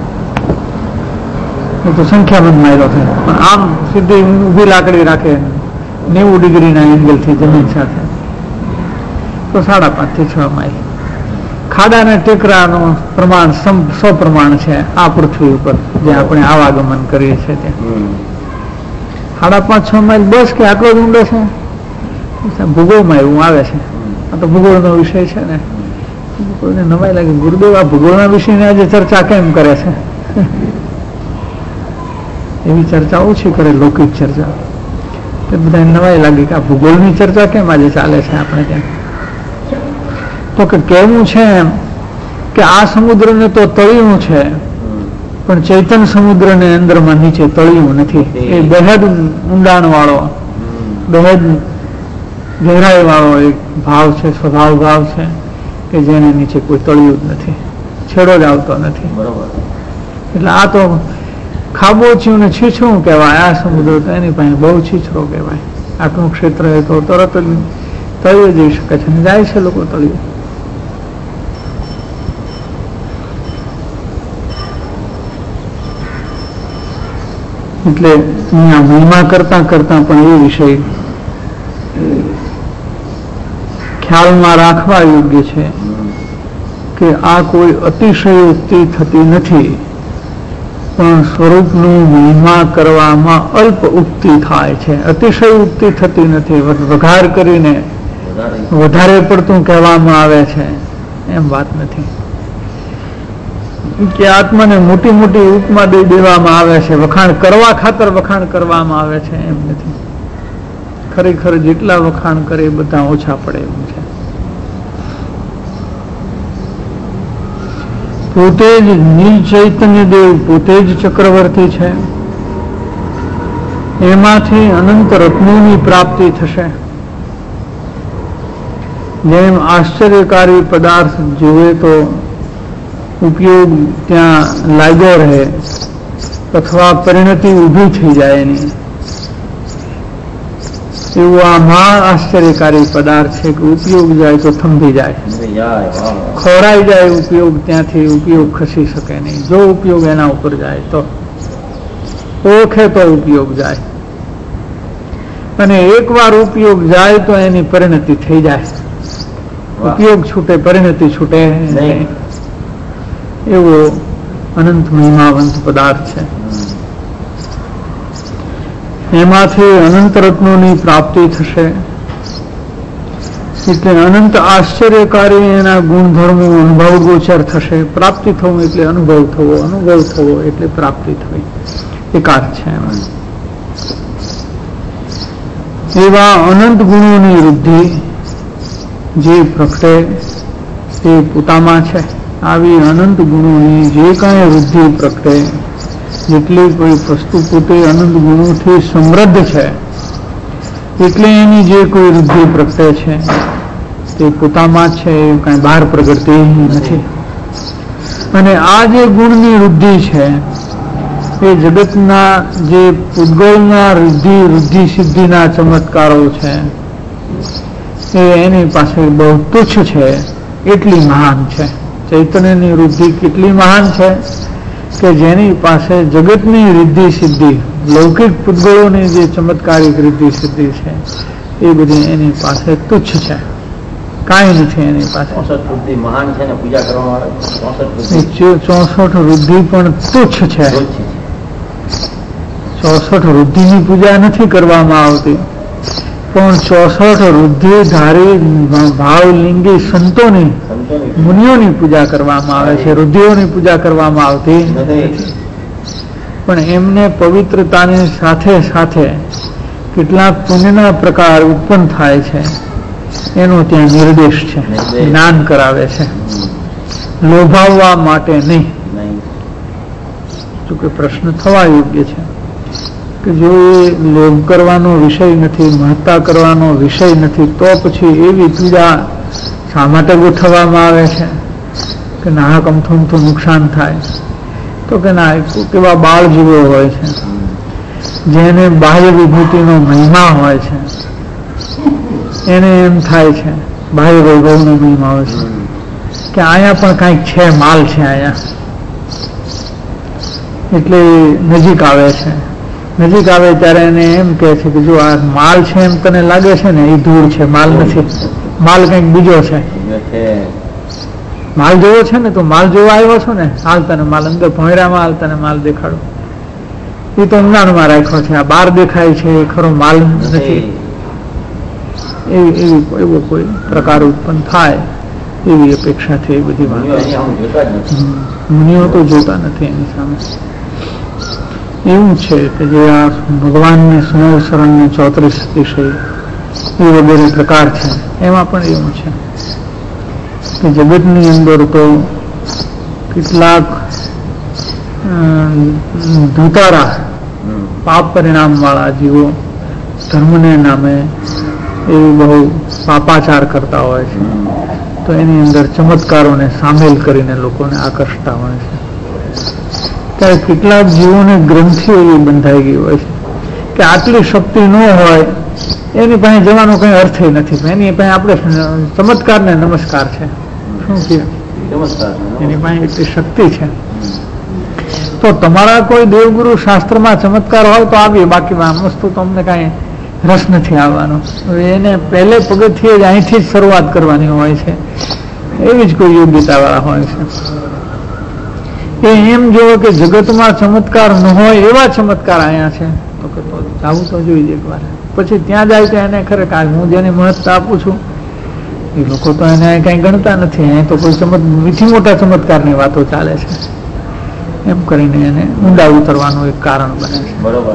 S2: તો સંખ્યાબંધ માઇલો થાય. પણ આમ સીધી ઊભી લાકડી રાખે 90 ડિગ્રીના એંગલથી જમીન સાથે તો 5.5-6 માઇલ. ખાડાના ટેકરાનું પ્રમાણ સપ્રમાણ છે આ પૃથ્વી ઉપર જે આપણે આવાગમન કરીએ છીએ ત્યાં. 5.5-6 માઇલ બસ કે આટલો જ ઊંડો છે? ભૂગોળમાં એવું આવે છે. આ તો ભૂગોળનો વિષય છે ને, કોઈને નવાઈ લાગે ગુરુદેવ આ ભૂગોળના વિષયની આજે ચર્ચા કેમ કરે છે? એવી ચર્ચા ઓછી કરે, લૌકિક ચર્ચા. તે બધા નવાઈ લાગી કે આ ભૂગોળની ચર્ચા કેમ આજે ચાલે છે આપણે ત્યાં? તો કે કેવું છે એમ કે આ સમુદ્રને તો તળિયું છે, પણ ચૈતન્ય સમુદ્રને અંદરમાં નીચે તળિયું નથી. એ બેહદ ઊંડાણ વાળો, બેહદ ગહેરાઈ વાળો એક ભાવ છે, સ્વભાવ ભાવ છે કે જેને નીચે કોઈ તળિયું જ નથી, છેડો જ આવતો નથી. એટલે આ તો ખાબોચિયું ને છીછરું કહેવાય. આ સમુદ્ર તો એની પાસે બહુ છીછરો કહેવાય. આટલું ક્ષેત્ર એ તો તરત જ તળિયે જઈ શકે છે, જાય છે લોકો તળિયે. એટલે અહીંયા મહિમા કરતા કરતા પણ એ વિષય ખ્યાલમાં રાખવા યોગ્ય છે કે આ કોઈ અતિશયોક્તિ થતી નથી, પણ સ્વરૂપનું મહિમા કરવામાં અલ્પ ઉક્તિ થાય છે. અતિશય ઉક્તિ થતી નથી, વઘાર કરીને વધારે પડતું કહેવામાં આવે છે એમ વાત નથી કે આત્માને મોટી મોટી ઉપમા દઈ દેવામાં આવે છે, વખાણ કરવા ખાતર વખાણ કરવામાં આવે છે એમ નથી. ખરેખર જેટલા વખાણ કરે એ બધા ઓછા પડે એવું છે. પોતે જ નીલ ચૈતન્ય દેવ પોતે જ ચક્રવર્તી છે, એમાંથી અનંત રત્નોની પ્રાપ્તિ થશે. જેમ આશ્ચર્યકારી પદાર્થ જોવે તો ઉપયોગ ત્યાં લાગ્યો રહે અથવા પરિણતિ ઊભી થઈ જાય એની, એવું આ મહા આશ્ચર્યકારી પદાર્થ છે કે ઉપયોગ જાય તો થંભી જાય, ખોરાઈ જાય ઉપયોગ, ત્યાંથી ઉપયોગ ખસી શકે નહીં. જો ઉપયોગ એના ઉપર જાય તો ઓળખે તો ઉપયોગ જાય, અને એકવાર ઉપયોગ જાય તો એની પરિણતિ થઈ જાય. ઉપયોગ છૂટે, પરિણતિ છૂટે નહીં. એવો અનંત મહિમાવંત પદાર્થ છે. એમાંથી અનંત રત્નોની પ્રાપ્તિ થશે. એટલે અનંત આશ્ચર્યકારી એના ગુણધર્મો અનુભવ ગોચર થશે. પ્રાપ્તિ થવું એટલે અનુભવ થવો, અનુભવ થવો એટલે પ્રાપ્તિ થવી, એકાર છે એમાં. એવા અનંત ગુણોની વૃદ્ધિ જે પ્રગટે તે પોતામાં છે. આવી અનંત ગુણોની જે કાંઈ વૃદ્ધિ પ્રગટે, જેટલી કોઈ વસ્તુ પોતે અનંત ગુણોથી સમૃદ્ધ છે એટલે એની જે કોઈ વૃદ્ધિ પ્રગટે છે તે પોતામાં જ છે, એ કાંઈ બહાર પ્રગટતી નથી. અને આ જે ગુણની વૃદ્ધિ છે એ જગતના જે પૂતગળના વૃદ્ધિ સિદ્ધિના ચમત્કારો છે એ એની પાસે બહુ તુચ્છ છે, એટલી મહાન છે. ચૈતન્યની વૃદ્ધિ કેટલી મહાન છે કે જેની પાસે જગતની રિદ્ધિ સિદ્ધિ, લૌકિક પૂતગળોની જે ચમત્કારિક રિદ્ધિ સિદ્ધિ છે એ બધી એની પાસે તુચ્છ છે, કાંઈ નથી એની પાસે.
S3: 64 વૃદ્ધિ મહાન છે ને પૂજા કરવામાં આવે.
S2: 64 વૃદ્ધિ પણ તુચ્છ છે. 64 વૃદ્ધિની પૂજા નથી કરવામાં આવતી, પણ 64 વૃદ્ધિધારી ભાવલિંગી સંતોની, મુનિઓની પૂજા કરવામાં આવે છે. વૃદ્ધિઓની પૂજા કરવામાં આવતી નથી. પણ એમને પવિત્રતાની સાથે સાથે કેટલાક પુણ્યના પ્રકાર ઉત્પન્ન થાય છે એનો ત્યાં નિર્દેશ છે, જ્ઞાન કરાવે છે, લોભાવવા માટે નહીં. જોકે પ્રશ્ન થવા યોગ્ય છે કે જો એ લોભ કરવાનો વિષય નથી, મહત્તા કરવાનો વિષય નથી, તો પછી એવી પૂજા શા માટે ગોઠવવામાં આવે છે કે નાહક અમથું નુકસાન થાય? તો કે ના, કેવા બાળ જીવો હોય છે જેને બાહ્ય વિભૂતિનો મહિમા હોય છે, એને એમ થાય છે, બાહ્ય વૈભવનો મહિમા હોય છે કે અહીંયા પણ કાંઈક છે, માલ છે અહીંયા, એટલે નજીક આવે છે. નજીક આવે ત્યારે એને એમ કહે છે કે જો આ માલ છે એમ તને લાગે છે ને, એ ધૂળ છે, માલ નથી, માલ કંઈક બીજો છે. માલ જોવો છે ને, તો માલ જોવા આવ્યો છો ને, હાલ તને માલ અંદર ભોંયરામાં હાલ તને માલ દેખાડો. એ તો ઊંડાણમાં રાખ્યો છે, આ બહાર દેખાય છે એ ખરો માલ નથી. એવો કોઈ પ્રકાર ઉત્પન્ન થાય એવી અપેક્ષાથી એ બધી વાત. મુનિઓ તો જોતા નથી એની સામે. એવું છે કે જે આ ભગવાનને સુનવસરણને 34 અતિશય એ વગેરે પ્રકાર છે, એમાં પણ એવું છે કે જગતની અંદર તો કેટલાક ધૂતારા પાપ પરિણામ વાળા જીવો ધર્મને નામે એવી બહુ પાપાચાર કરતા હોય છે, તો એની અંદર ચમત્કારોને સામેલ કરીને લોકોને આકર્ષતા હોય છે. ત્યારે કેટલાક જીવોને ગ્રંથિ એવી બંધાઈ ગઈ હોય છે કે આટલી શક્તિ ન હોય એની પાસે જવાનો કઈ અર્થ નથી, એની પાસે આપણે ચમત્કાર ને નમસ્કાર છે. શું કે એની પાસે એટલી શક્તિ છે, તો તમારા કોઈ દેવગુરુ શાસ્ત્રમાં ચમત્કાર હોય તો આવીએ, બાકી આ વસ્તુ તો અમને કાંઈ રસ નથી આવવાનો. એને પહેલે પગથિયે જ અહીંથી જ શરૂઆત કરવાની હોય છે, એવી જ કોઈ યોગ્યતા વાળા હોય છે. એ એમ જોવો કે જગતમાં ચમત્કાર ન હોય એવા ચમત્કાર અહીંયા છે, તો કે જવું તો જોઈએ એકવાર. પછી ત્યાં જાય તો એને ખરેખર હું જેની મહત્તા આપું છું એ લોકો તો એને કઈ ગણતા નથી, અહીં તો કોઈ મીઠી મોટા ચમત્કારની વાતો ચાલે છે, એમ કરીને એને ઊંડા ઉતરવાનું એક કારણ બને છે.
S3: બરોબર.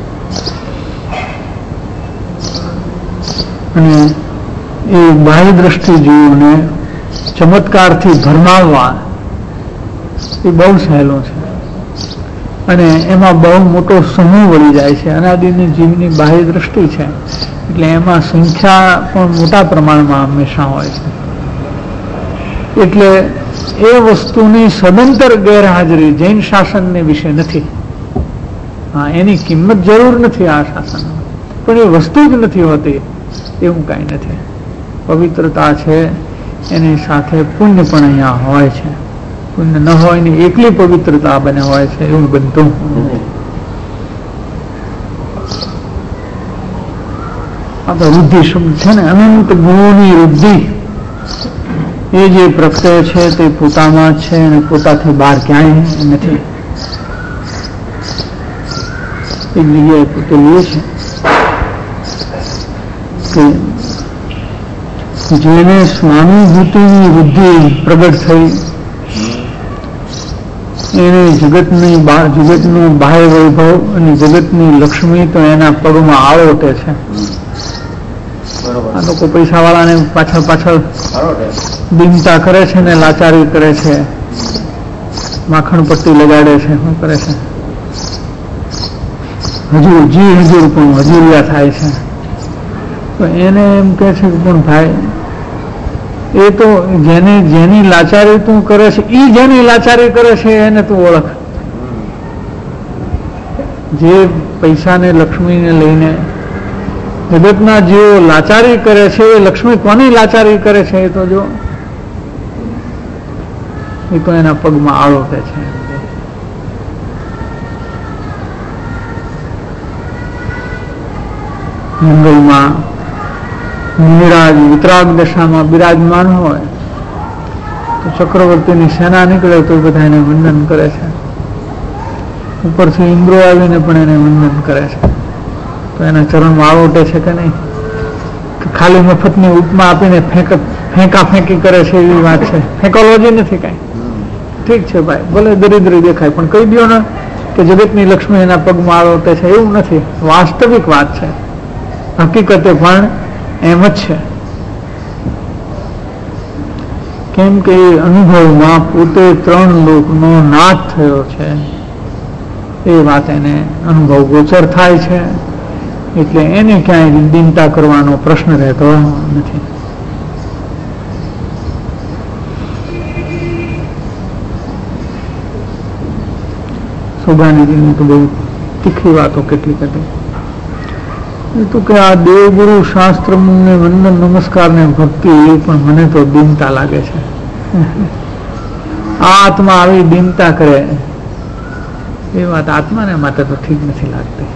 S2: અને એ બાહ્ય દ્રષ્ટિ જીવોને ચમત્કારથી ભરમાવવા એ બહુ સહેલું છે, અને એમાં બહુ મોટો સમૂહ વળી જાય છે. અનાદિની જીવની બાહ્ય દ્રષ્ટિ છે એટલે એમાં સંખ્યા પણ મોટા પ્રમાણમાં હંમેશા હોય છે, એટલે એ વસ્તુની સદંતર ગેરહાજરી જૈન શાસનને વિશે નથી. હા, એની કિંમત જરૂર નથી આ શાસનમાં, પણ એ વસ્તુ જ નથી હોતી એવું કાંઈ નથી. પવિત્રતા છે એની સાથે પુણ્ય પણ અહીંયા હોય છે, પુણ્ય ન હોય ને એકલી પવિત્રતા બને હોય છે એવું બનતું. આ તો વૃદ્ધિ શબ્દ છે ને, અનંત ગુણોની વૃદ્ધિ એ જે પ્રગટે છે તે પોતામાં છે અને પોતાથી બહાર ક્યાંય નથી. એક જગ્યાએ પોતે લે છે કે જેને સ્વાનુભૂતિની વૃદ્ધિ પ્રગટ થઈ એને જગતનું બાહ્ય વૈભવ અને જગતની લક્ષ્મી તો એના પગમાં આળોટે છે. આ લોકો પૈસા વાળાને પાછળ બિનતા કરે છે ને લાચારી કરે છે, માખણ પટ્ટી લગાડે છે, શું કરે છે, હજુર પણ હજુરિયા થાય છે. તો એને એમ કહે છે કે પણ ભાઈ એ તો જેની લાચારી તું કરે છે એ જેની લાચારી કરે છે એને તું ઓળખ. જે પૈસાને લક્ષ્મીને લઈને જગતના જેઓ લાચારી કરે છે એ લક્ષ્મી કોની લાચારી કરે છે એ તો જો, એ તો એના પગમાં આળોટે છે. મંગલમાં નિરાજ વિતરાગ દશામાં બિરાજમાન હોય તો ચક્રવર્તીની સેના નીકળે તો બધા એને વંદન કરે છે. ઉપરથી ઇન્દ્રો આવીને પણ એને વંદન કરે છે. તો એના ચરણમાં આળોટે છે કે નહીં? ખાલી મફતની ઉપમા આપીને ફેંકા ફેંકી કરે છે એવી વાત છે. ફેકોલોજી નથી કાંઈ. ઠીક છે ભાઈ, ભલે દરિદ્રી દેખાય પણ કહી દો ને કે જગતની લક્ષ્મી એના પગમાં આળોટે છે, એવું નથી. વાસ્તવિક વાત છે, હકીકતે પણ એમ જ છે. કેમ કે એ અનુભવમાં પોતે 3 લોકનો નાથ થયો છે એ વાત એને અનુભવ ગોચર થાય છે. એટલે એને ક્યાંય દિનતા કરવાનો પ્રશ્ન રહેતો નથી. સોભાનીજીની તો બહુ તીખી વાતો કેટલીક હતી. તો કે આ દેવગુરુ શાસ્ત્ર ને વંદન નમસ્કાર ને ભક્તિ એ પણ મને તો દીનતા લાગે છે. આ આત્મા આવી દીનતા કરે એ વાત આત્માને માટે તો ઠીક નથી લાગતી.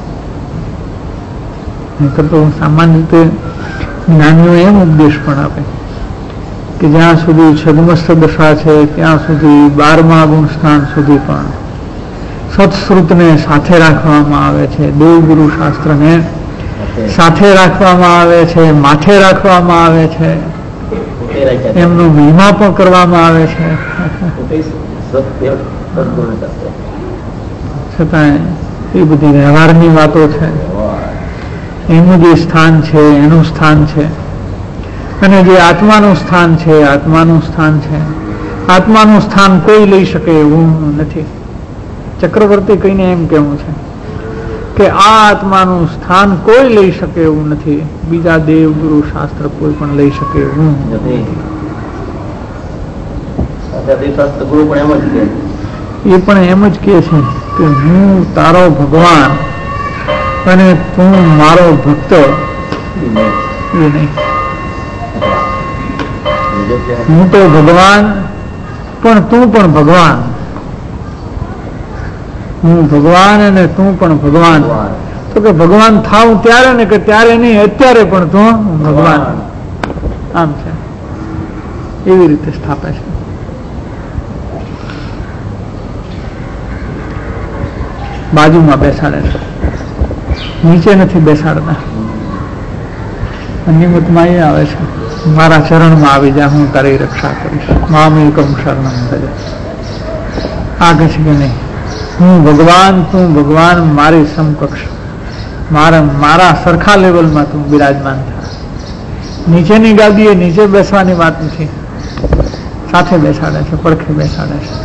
S2: નહીંતર તો સામાન્ય રીતે જ્ઞાનીઓ એમ ઉપદેશ પણ આપે કે જ્યાં સુધી છદ્મસ્થ દશા છે ત્યાં સુધી 12મા ગુણ સ્થાન સુધી પણ સત્શ્રુતને સાથે રાખવામાં આવે છે, દેવગુરુ શાસ્ત્રને સાથે રાખવામાં આવે છે, માથે રાખવામાં આવે છે, એમનો મહિમા પણ કરવામાં આવે છે. છતાં એ બધી વ્યવહારની વાતો છે. એનું જે સ્થાન છે એનું સ્થાન છે, અને જે આત્માનું સ્થાન છે આત્માનું સ્થાન છે. આત્માનું સ્થાન કોઈ લઈ શકે એવું નથી. ચક્રવર્તી કહીને એમ કેવું છે કે આ આત્માનું સ્થાન કોઈ લઈ શકે એવું નથી. બીજા દેવ ગુરુ શાસ્ત્ર કોઈ પણ લઈ શકે એવું નથી. એ પણ એમ જ કહે છે કે હું તારો ભગવાન અને તું મારો ભક્ત એ નહીં. હું તો ભગવાન પણ તું પણ ભગવાન. હું ભગવાન અને તું પણ ભગવાન. તો કે ભગવાન થાવ ત્યારે ને કે ત્યારે નહીં, અત્યારે પણ તું ભગવાન. આમ છે, એવી રીતે સ્થાપે છે. બાજુમાં બેસાડે છે, નીચે નથી બેસાડતા. નિમિત્તમાં એ આવે છે, મારા ચરણમાં આવી જા, હું તારી રક્ષા કરીશ. મામેકમ શરણમ ભજ. આગળ છે કે નહીં, હું ભગવાન તું ભગવાન, મારી સમકક્ષ, મારા સરખા લેવલમાં તું બિરાજમાન થા. નીચેની ગાદીએ નીચે બેસવાની વાત નથી, સાથે બેસાડે છે, પડખે બેસાડે છે.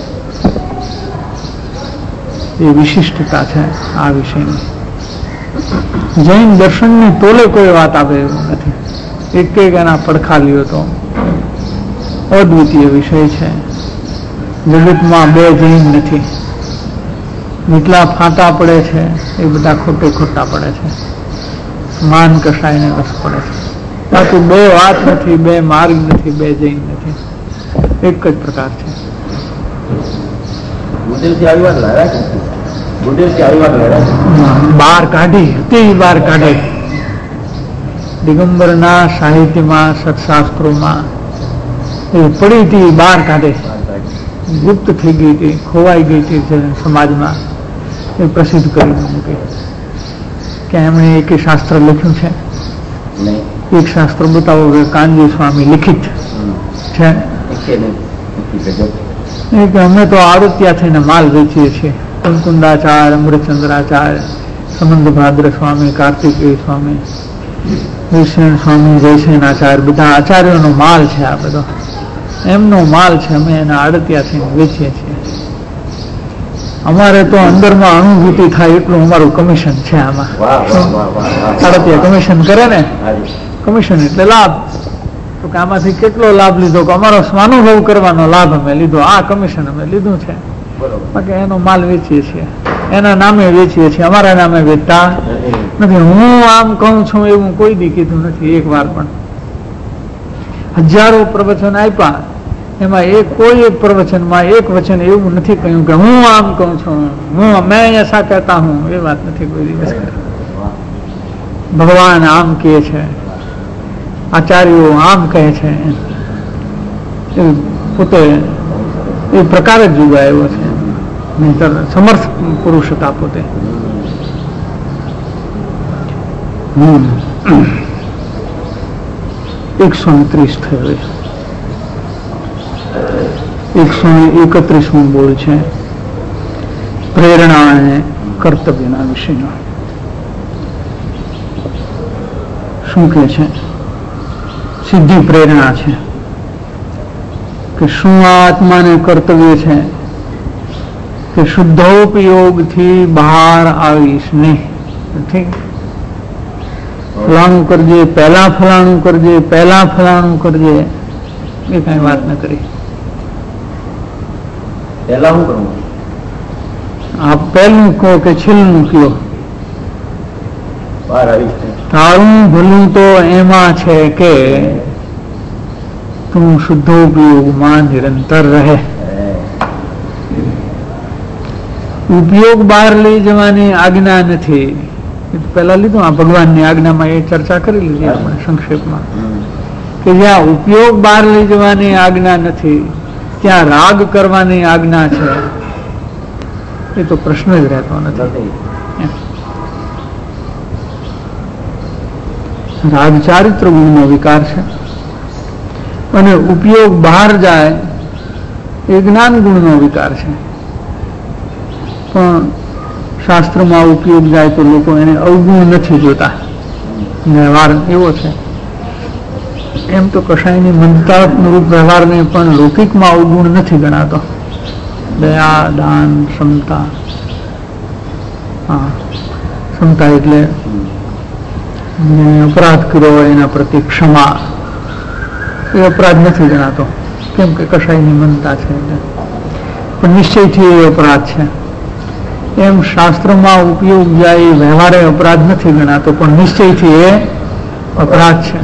S2: એ વિશિષ્ટતા છે આ વિષયની. જૈન દર્શનની તોલે કોઈ વાત આવે એવું નથી. એક એના પડખા લ્યો તો અદ્વિતીય વિષય છે. જગતમાં 2 જૈન નથી. જેટલા ફાંટા પડે છે એ બધા ખોટા પડે છે. માન કસાઈને રસ પડે છે. બાકી 2 વાત નથી, 2 માર્ગ નથી, 2 જૈન નથી. એક જ પ્રકાર છે. બહાર કાઢી હતી, બહાર કાઢી. દિગંબરના સાહિત્યમાં, સત્શાસ્ત્રોમાં એ પડી હતી, બહાર કાઢે. ગુપ્ત થઈ ગઈ હતી, ખોવાઈ ગઈ હતી સમાજમાં. એ પ્રસિદ્ધ કરી મૂકી કે એમણે એક શાસ્ત્ર લખ્યું છે. એક શાસ્ત્ર બતાવો કે કાનજી સ્વામી લિખિત છે. કે અમે તો આરોત્યા થઈને માલ વેચીએ છીએ. કુંકુંદાચાર્ય, અમૃતચંદ્રાચાર્ય, સમંત ભાદ્ર સ્વામી, કાર્તિકેય સ્વામી, વિષ્ણુ સ્વામી, જયસેનાચાર્ય, બધા આચાર્યોનો માલ છે. આ બધો એમનો માલ છે. અમે એના આડતિયા થઈને વેચીએ છીએ. અમારે તો અંદરમાં અનુભૂતિ થાય એટલું અમારું કમિશન છે આમાં. સાડતિયા કમિશન કરે ને, કમિશન એટલે લાભ. તો કે આમાંથી કેટલો લાભ લીધો? કે અમારો સ્વાનુભવ કરવાનો લાભ અમે લીધો, આ કમિશન અમે લીધું છે. બાકી એનો માલ વેચીએ છીએ, એના નામે વેચીએ છીએ, અમારા નામે વેચતા નથી. હું આમ કહું છું એવું કોઈ દી કીધું નથી એક વાર પણ. હજારો પ્રવચન આપ્યા, એમાં કોઈ એક પ્રવચનમાં એક વચન એવું નથી કહ્યું કે હું આમ કહું છું, મેં ऐसा कहता हूं, એ વાત નથી કોઈ દિવસ કરી. ભગવાન આમ કહે છે, આચાર્યો આમ કહે છે, એ પોતે એ પ્રકાર જ જુગાયો છે. નહીતર સમર્થ પુરુષ હતા પોતે. 130 થયો. 131 બોલ છે પ્રેરણા અને કર્તવ્યના વિષયનો. શું કે છે? સીધી પ્રેરણા છે કે શું આત્માને કર્તવ્ય છે કે શુદ્ધોપયોગથી બહાર આવીશ નહીં. ઠીક, ફલાણું કરજે, પહેલા ફલાણું કરજે, પહેલા ફલાણું કરજે, એ કઈ વાત ન કરી.
S3: પહેલા શું કરવું?
S2: આ પહેલું કહો કે છેલ્લું કયો?
S3: બહાર આવીશ.
S2: તારું ભલું તો એમાં છે કે તું શુદ્ધોપયોગમાં નિરંતર રહે. ઉપયોગ બહાર લઈ જવાની આજ્ઞા નથી. પેલા લીધું આ ભગવાનની આજ્ઞામાં, એ ચર્ચા કરી લીધી આપણે સંક્ષેપમાં, કે જ્યાં ઉપયોગ બહાર લઈ જવાની આજ્ઞા નથી ત્યાં રાગ કરવાની આજ્ઞા છે. એ તો પ્રશ્ન જ રહેતો નથી. રાગ ચારિત્ર ગુણનો વિકાર છે અને ઉપયોગ બહાર જાય એ જ્ઞાન ગુણનો વિકાર છે. પણ શાસ્ત્રમાં ઉપયોગ જાય તો લોકો એને અવગુણ નથી જોતા. વ્યવહાર એવો છે. એમ તો કશાયની મંત્રાત્મરૂપ વ્યવહારને પણ લૌકિકમાં અવગુણ નથી ગણાતો. દયા, દાન, ક્ષમતા. હા, ક્ષમતા એટલે અપરાધ કર્યો હોય એના પ્રતિ ક્ષમા, એ અપરાધ નથી ગણાતો. કેમ કે કશાયની મનતા છે પણ નિશ્ચયથી એ અપરાધ છે. એમ શાસ્ત્રમાં ઉપયોગ જાય એ વ્યવહારે અપરાધ નથી ગણાતો પણ નિશ્ચયથી એ અપરાધ છે.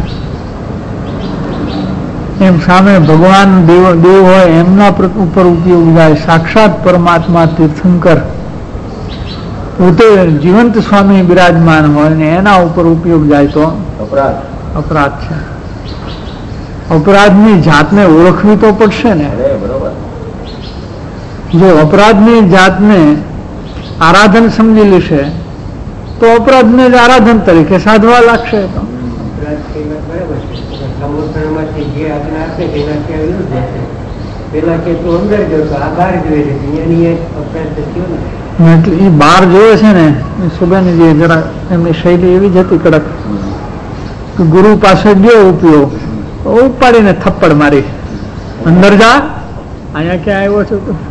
S2: એમ સામે ભગવાન દેવ હોય એમના ઉપર ઉપયોગ જાય, સાક્ષાત પરમાત્મા તીર્થંકર પોતે જીવંત સ્વામી બિરાજમાન હોય ને એના ઉપર ઉપયોગ જાય તો અપરાધ છે. અપરાધની જાતને ઓળખવી તો પડશે ને. જો અપરાધની જાતને આરાધન સમજી લેશે તો અપરાધને જ આરાધન તરીકે સાધવા લાગશે. તો એટલે એ બહાર જોયે છે ને સુગાનીજી, જરા એમની શૈલી એવી જ હતી કડક. ગુરુ પાસે ગયો ઉપયોગ, ઉપાડીને થપ્પડ મારી, અંદર જા, અહીંયા ક્યાં આવ્યો છો તું?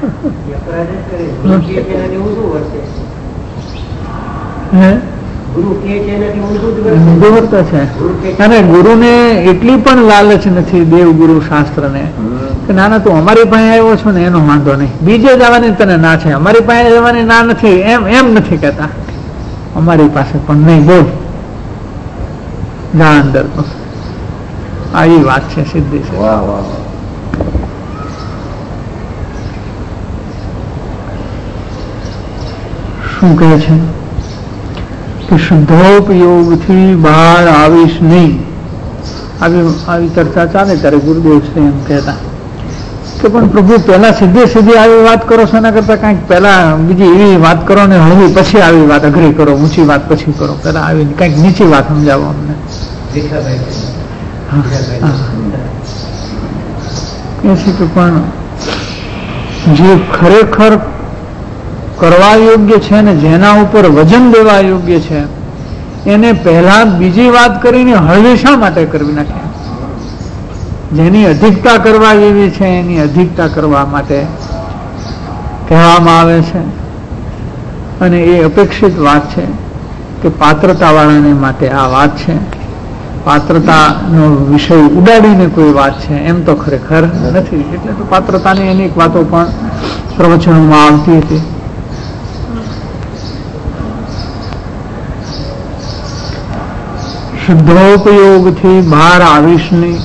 S2: અને ગુરુને એટલી પણ લાલચ નથી દેવગુરુ શાસ્ત્રને કે નાના તું અમારી પાસે આવ્યો છો ને એનો વાંધો નહીં, બીજે જવાની તને ના છે, અમારી પાસે જવાની ના નથી, એમ નથી કહેતા. અમારી પાસે પણ નહીં, બોલ જા અંદર. તો આવી વાત છે, સિદ્ધિ છે. શું કહે છે કે શુદ્ધોપયોગથી બહાર આવીશ નહીં. આવી ચર્ચા ચાલે ત્યારે ગુરુદેવ શ્રી એમ કહેતા કે પણ પ્રભુ પહેલા સીધી આવી વાત કરો છો, એના કરતા કંઈક પહેલા બીજી એવી વાત કરો ને હળવી પછી આવી વાત અઘરી કરો, ઊંચી વાત પછી કરો, પહેલા આવી કંઈક નીચી વાત સમજાવો અમને. એ છે કે પણ જે ખરેખર કરવા યોગ્ય છે ને જેના ઉપર વજન દેવા યોગ્ય છે એને પહેલા બીજી વાત કરીને હળવી શા માટે કરવી નાખે? જેની અધિકતા કરવા જેવી છે એની અધિકતા કરવા માટે કહેવામાં આવે છે. અને એ અપેક્ષિત વાત છે કે પાત્રતાવાળાને માટે આ વાત છે. પાત્રતાનો વિષય ઉડાડીને કોઈ વાત છે એમ તો ખરેખર નથી. એટલે તો પાત્રતાની અનેક વાતો પણ પ્રવચનોમાં આવતી હતી. શુદ્ધોપયોગથી બહાર આવીશ નહીં.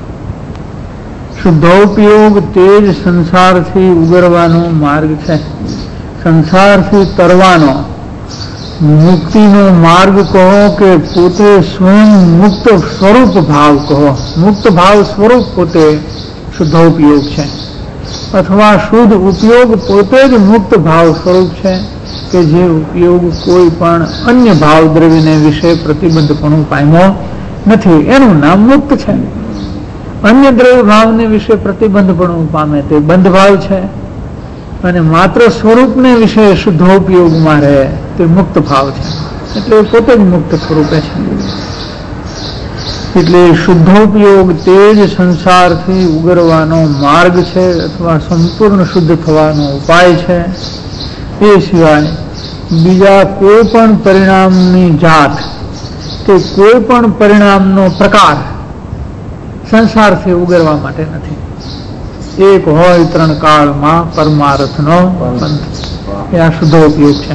S2: શુદ્ધોપયોગ તે જ સંસારથી ઉગરવાનો માર્ગ છે, સંસારથી તરવાનો. મુક્તિનો માર્ગ કહો કે પોતે સ્વયં મુક્ત સ્વરૂપ ભાવ કહો. મુક્ત ભાવ સ્વરૂપ પોતે શુદ્ધોપયોગ છે, અથવા શુદ્ધ ઉપયોગ પોતે જ મુક્ત ભાવ સ્વરૂપ છે કે જે ઉપયોગ કોઈ પણ અન્ય ભાવ દ્રવ્યને વિશે પ્રતિબંધપણું પામ્યો નથી. એનું નામ મુક્ત છે. અન્ય દ્રવ્ય ભાવને વિશે પ્રતિબંધપણું પામે તે બંધ ભાવ છે, અને માત્ર સ્વરૂપને વિશે શુદ્ધોપયોગમાં રહે તે મુક્ત ભાવ છે. એટલે પોતે જ મુક્ત સ્વરૂપે છે. એટલે શુદ્ધોપયોગ તે જ સંસારથી ઉગરવાનો માર્ગ છે, અથવા સંપૂર્ણ શુદ્ધ થવાનો ઉપાય છે. એ સિવાય બીજા કોઈ પણ પરિણામની જાત કે કોઈ પણ પરિણામનો પ્રકાર સંસારથી ઉગરવા માટે નથી. એક હોય ત્રણ કાળમાં પરમાર્થનો પંથ. એ આ શુદ્ધોપયોગ છે.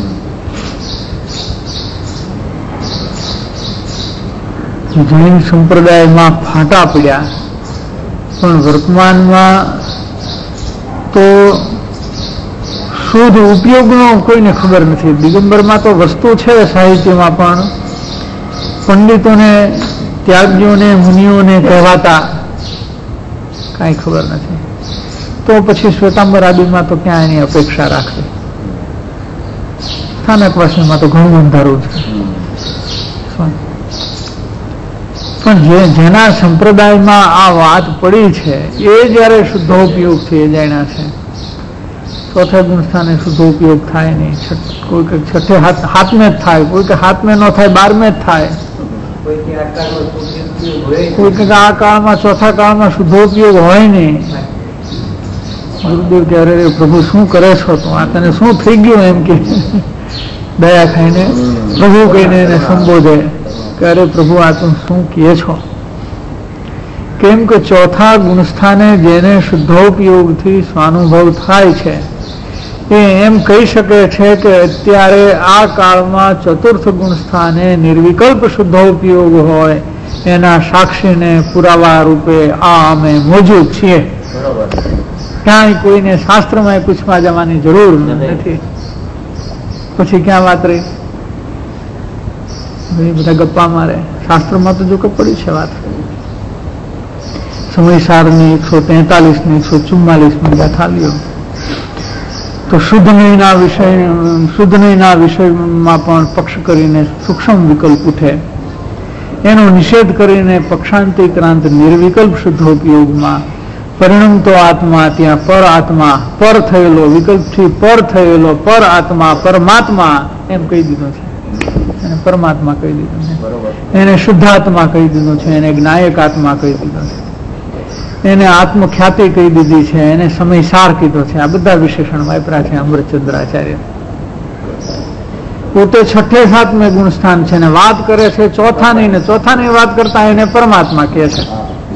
S2: જૈન સંપ્રદાયમાં ફાટા પડ્યા, પણ વર્તમાનમાં તો શુદ્ધ ઉપયોગનો કોઈને ખબર નથી. દિગંબરમાં તો વસ્તુ છે સાહિત્યમાં, પણ પંડિતોને, ત્યાગીઓને, મુનિઓને કહેવાતા કાંઈ ખબર નથી. તો પછી શ્વેતાંબર આદિમાં તો ક્યાં એની અપેક્ષા રાખવી. સ્થાનકવાસીમાં તો ઘણું અંધારું છે. પણ જેના સંપ્રદાયમાં આ વાત પડી છે એ જયારે શુદ્ધોપયોગથી એ જાણ્યા છે. ચોથા ગુણસ્થાને શુદ્ધોપયોગ થાય નહીં. કોઈ કે છઠ્ઠે હાથમે જ થાય, કોઈ કે હાથમે ન થાય, 12મે જ થાય. કોઈ કે આ કાળમાં, ચોથા કાળમાં શુદ્ધોપયોગ હોય નહીં. ગુરુદેવ કે અરે પ્રભુ શું કરે છો તું, આ તને શું થઈ ગયું એમ કે દયા ખાઈને પ્રભુ કહીને એને સંબોધે કે અરે પ્રભુ આ તું શું કહે છો. કેમ કે ચોથા ગુણસ્થાને જેને શુદ્ધોપયોગથી સ્વાનુભવ થાય છે એ એમ કહી શકે છે કે અત્યારે આ કાળમાં ચતુર્થ ગુણસ્થાને નિર્વિકલ્પ શુદ્ધોપયોગ હોય એના સાક્ષીને પુરાવા રૂપે આ અમે મોજૂદ છીએ. ક્યાંય કોઈને શાસ્ત્રમાં પૂછવા જવાની જરૂર નથી. પછી ક્યાં વાત રહી? બધા ગપ્પા મારે. શાસ્ત્રમાં તો જો કે પડી છે વાત. સમયસારની 143ની 144ની ગાથા લ્યો તો શુદ્ધ નહીંના વિષયમાં પણ પક્ષ કરીને સૂક્ષ્મ વિકલ્પ ઉઠે. એનો નિષેધ કરીને પક્ષાંતિક્રાંત નિર્વિકલ્પ શુદ્ધોપયોગમાં પરિણમતો આત્મા, ત્યાં પર આત્મા, પર થયેલો, વિકલ્પથી પર થયેલો પર આત્મા, પરમાત્મા એમ કહી દીધો છે. એને પરમાત્મા કહી દીધો છે, એને શુદ્ધાત્મા કહી દીધો છે, એને જ્ઞાયક આત્મા કહી દીધો છે, એને આત્મખ્યાતિ કહી દીધી છે, એને સમયસાર કીધો છે. આ બધા વિશેષણ વાપર્યા છે અમૃતચંદ્રાચાર્ય. પોતે છઠ્ઠે સાતમે ગુણસ્થાન છે ને વાત કરે છે ચોથાની, ને ચોથાની વાત કરતા એને પરમાત્મા કહે છે.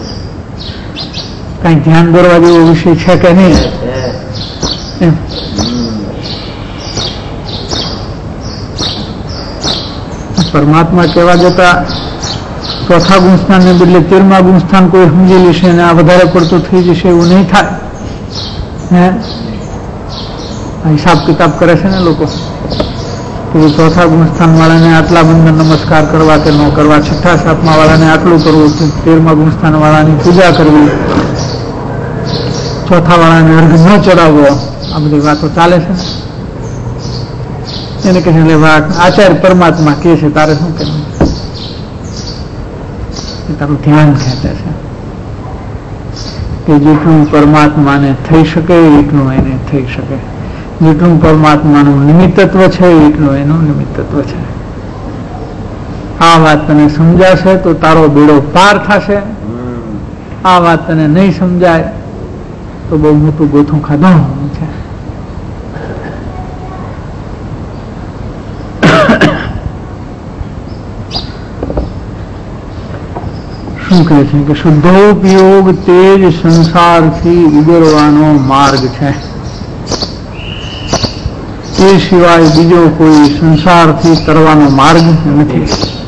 S2: કઈ ધ્યાન દોરવા જેવો વિષય છે કે નહીં? પરમાત્મા કહેવા જતા ચોથા ગુણસ્થાન ને બદલે 13મા ગુણસ્થાન કોઈ સમજી લેશે અને આ વધારે પડતું થઈ જશે એવું નહીં થાય. હિસાબ કિતાબ કરે છે ને લોકો કે ચોથા ગુણસ્થાન વાળાને આટલા બંધન નમસ્કાર કરવા કે ન કરવા, છઠ્ઠા સાતમા વાળાને આટલું કરવું, 13મા ગુણસ્થાન વાળાની પૂજા કરવી, ચોથા વાળાને અર્ઘ ન ચડાવવો, આ બધી વાતો ચાલે છે. એને કહે છે આચાર્ય પરમાત્મા કહે છે તારે શું કહેવું? તારું ધ્યાન ખેંચે છે કે જેટલું પરમાત્માને થઈ શકે એટલું એને થઈ શકે, જેટલું પરમાત્માનું નિમિત્તત્વ છે એટલું એનું નિમિત્તત્વ છે. આ વાત તને સમજાશે તો તારો બેડો પાર થશે. આ વાત તને નહીં સમજાય તો બહુ મોટું ગોથું ખાધું છે. શું કહે છે કે શુદ્ધોપયોગ તે જ સંસારથી ઉગરવાનો માર્ગ છે, એ સિવાય બીજો કોઈ સંસારથી તરવાનો માર્ગ નથી.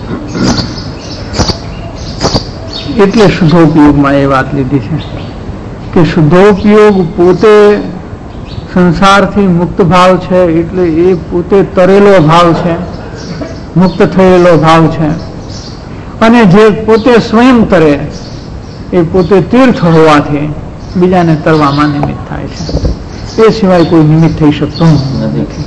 S2: એટલે શુદ્ધોપયોગમાં એ વાત લીધી છે કે શુદ્ધોપયોગ પોતે સંસારથી મુક્ત ભાવ છે, એટલે એ પોતે તરેલો ભાવ છે, મુક્ત થયેલો ભાવ છે. અને જે પોતે સ્વયં તરે એ પોતે તીર્થ હોવાથી બીજાને તરવામાં નિમિત્ત થાય છે, એ સિવાય કોઈ નિમિત્ત થઈ શકતું નથી.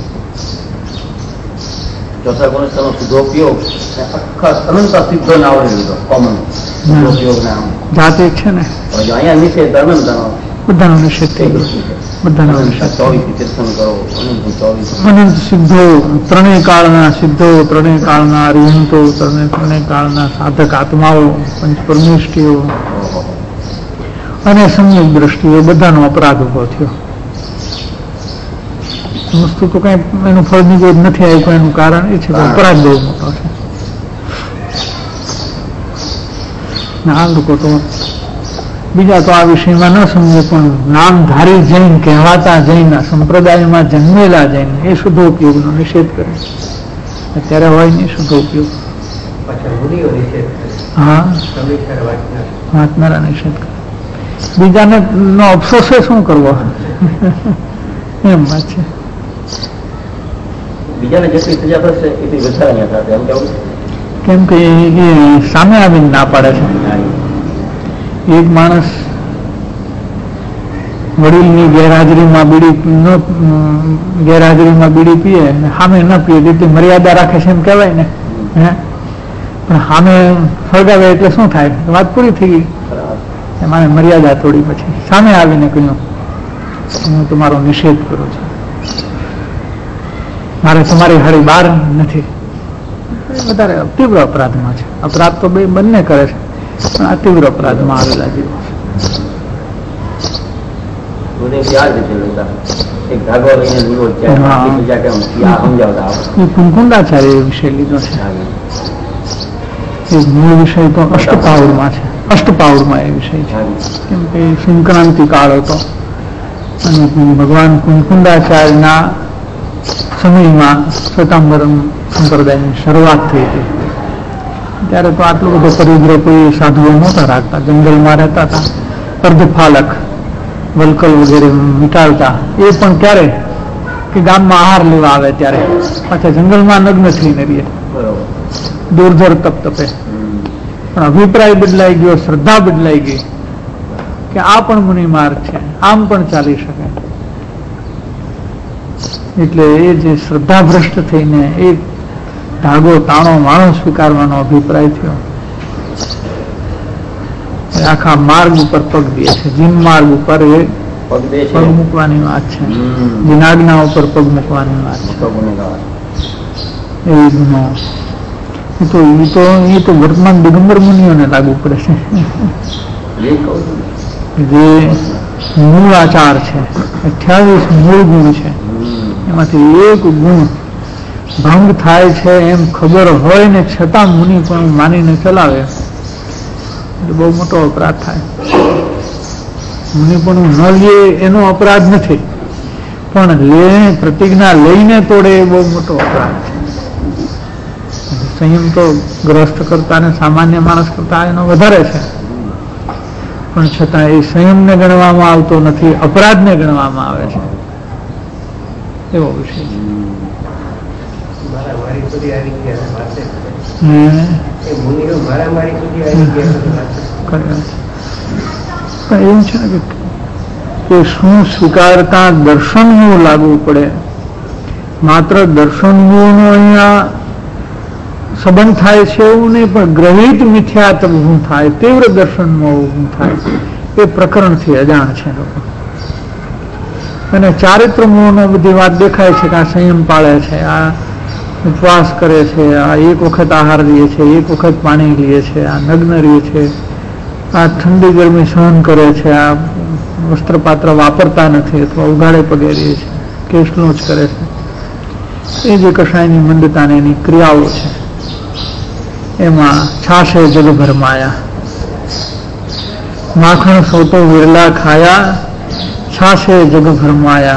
S4: ચોથા ગુણસ્તરનો શુદ્ધોપયોગ અનંત સિદ્ધો ના આવડે લીધો કોમન શુદ્ધોપયોગ ના
S2: જાતે છે ને
S4: અહીંયા નિષેધ અનંતનો
S2: બધાનો નિષેધ થઈ ગયો, બધાનો નિષેધ.
S4: 24 તીર્થન કરો,
S2: અનંત સિદ્ધો, ત્રણેય કાળના સિદ્ધો, ત્રણેય કાળના અરિહંતો, ત્રણેય કાળના સાધક આત્માઓ, પંચ પરમેષ્ઠીઓ અને સમ્યક દ્રષ્ટિઓ બધાનો અપરાધ ઉભો થયો. વસ્તુ તો કઈ એનું ફળ નીકળ નથી આવ્યું, એનું કારણ એ છે કે અપરાધ બહુ મોટો છે. આ લોકો તો બીજા તો આ વિષયમાં ન સમજે, પણ નામધારી જૈન કહેવાતા જૈન, સંપ્રદાયમાં જન્મેલા જૈન એ શુદ્ધોપયોગનો નિષેધ કરે. અત્યારે હોય નહીં શુદ્ધોપયોગ. હા, વાંચનારા નિષેધ કરે. બીજાને નો અફસોસ શું કરવો, એમ વાત છે.
S4: બીજાને જેટલી સજા થશે એટલી વધારે થશે એમ કેવું.
S2: કેમ કે એ સામે આવીને ના પાડે છે. એક માણસ વડીલની ગેરહાજરીમાં બીડી પીએ, સામે ન પીએ તેથી મર્યાદા રાખે છે એમ કહેવાય ને. હે, પણ સામે સળગાવે એટલે શું થાય, વાત પૂરી થઈ ગઈ. મારે મર્યાદા તોડી, પછી સામે આવીને કહ્યું હું તમારો નિષેધ કરું છું, મારે તમારી હારી બહાર નથી. વધારે તીવ્ર અપરાધમાં છે. અપરાધ તો બંને કરે છે, પણ આ તીવ્ર અપરાધમાં આવેલા જીવો કુંકુંડાચાર્ય એ વિષય લીધો છે. એ મૂળ વિષય તો અષ્ટપાઉડમાં છે, અષ્ટપાઉડમાં એ વિષય છે. કેમ કે સંક્રાંતિ કાળ હતો અને ભગવાન કુંકુંડાચાર્યના સમયમાં શ્વેતાંબરમ સંપ્રદાયની શરૂઆત થઈ હતી. ત્યારે તો આટલો બધો પરિગ્રહ કોઈ સાધુઓ નહોતા રાખતા, જંગલમાં રહેતા હતા, અર્ધફાલક વલકલ વગેરે વીંટાળતા. એ પણ ક્યારે કે ગામમાં આહાર લેવા આવે ત્યારે, પાછા જંગલમાં નગ્ન થઈને રહીએ, દુર્ધર તપ તપે. પણ અભિપ્રાય બદલાઈ ગયો, શ્રદ્ધા બદલાઈ ગઈ કે આ પણ મુનિ માર્ગ છે, આમ પણ ચાલી શકે. એટલે એ જે શ્રદ્ધા ભ્રષ્ટ થઈને એ ધાગો તાણો માણો સ્વીકારવાનો અભિપ્રાય થયો. આખા માર્ગ ઉપર પગ દે છે, જીન માર્ગ ઉપર એ પગ મૂકવાની વાત છે, જીનાજ્ઞા ઉપર પગ મૂકવાની વાત છે. એ તો વર્તમાન દિગંબર મુનિઓને લાગુ પડે છે. જે મૂળ આચાર છે, 28 મૂળ ગુણ છે, એમાંથી એક ગુણ ભંગ થાય છે એમ ખબર હોય ને છતાં મુનિ પણ માનીને ચલાવે એટલે બહુ મોટો અપરાધ થાય. મુનિ પણ ન લે એનો અપરાધ નથી, પણ લે પ્રતિજ્ઞા લઈને તોડે એ બહુ મોટો અપરાધ છે. સંયમ તો ગ્રસ્ત કરતા ને સામાન્ય માણસ કરતા એનો વધારે છે, પણ છતાં એ સંયમને ગણવામાં આવતો નથી, અપરાધને ગણવામાં આવે છે. એવો વિષય છે. એવું છે ને કે શું સ્વીકારતા દર્શનનું લાગવું પડે. માત્ર દર્શનનું અહીંયા સંબંધ થાય છે એવું નહીં, પણ ગ્રહિત મિથ્યાત્વ ઊભું થાય, તીવ્ર દર્શનમાં ઊભું થાય, એ પ્રકરણથી અજાણ છે લોકો. અને ચારિત્ર મોહનો બધી વાત દેખાય છે કે આ સંયમ પાળે છે, આ ઉપવાસ કરે છે, આ એક વખત આહાર લે છે, એક વખત પાણી લે છે, આ નગ્ન રહે છે, આ ઠંડી ગરમી સહન કરે છે, આ વસ્ત્રપાત્ર વાપરતા નથી અથવા ઉઘાડે પગે રહે છે, કેશલોચ કરે છે. એ જે કષાયની મંદતાને એની ક્રિયાઓ છે, એમાં છાશે જગભર માયા, माखण सोतो विरला खाया, छाछे जग भरमाया।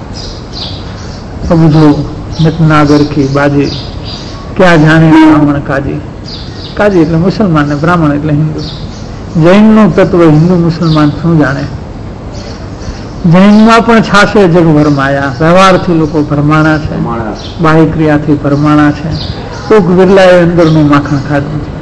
S2: अबुझो नटनागर की बाजी, क्या जाने ब्राह्मण काजी। काजी એટલે મુસલમાન ને બ્રાહ્મણ એટલે હિન્દુ. જૈનનું તત્વ હિન્દુ મુસલમાન શું જાણે? જૈનમાં પણ છાશે જગ ભરમાયા. વ્યવહારથી લોકો ભરમાણા છે, બાહ્ય ક્રિયાથી ભરમાણા છે. કોક વિરલાએ અંદરનું માખણ ખાધું છે.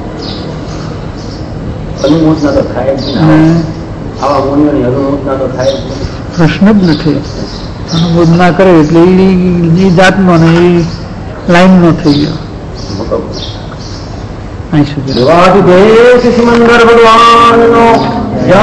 S2: પ્રશ્ન જ નથી. અનુમોદ ના કરે એટલે એ જાતનો ને એ લાઈનનો થઈ ગયો. અહીં સુધી
S4: સિમંદર ભગવાનનો જય.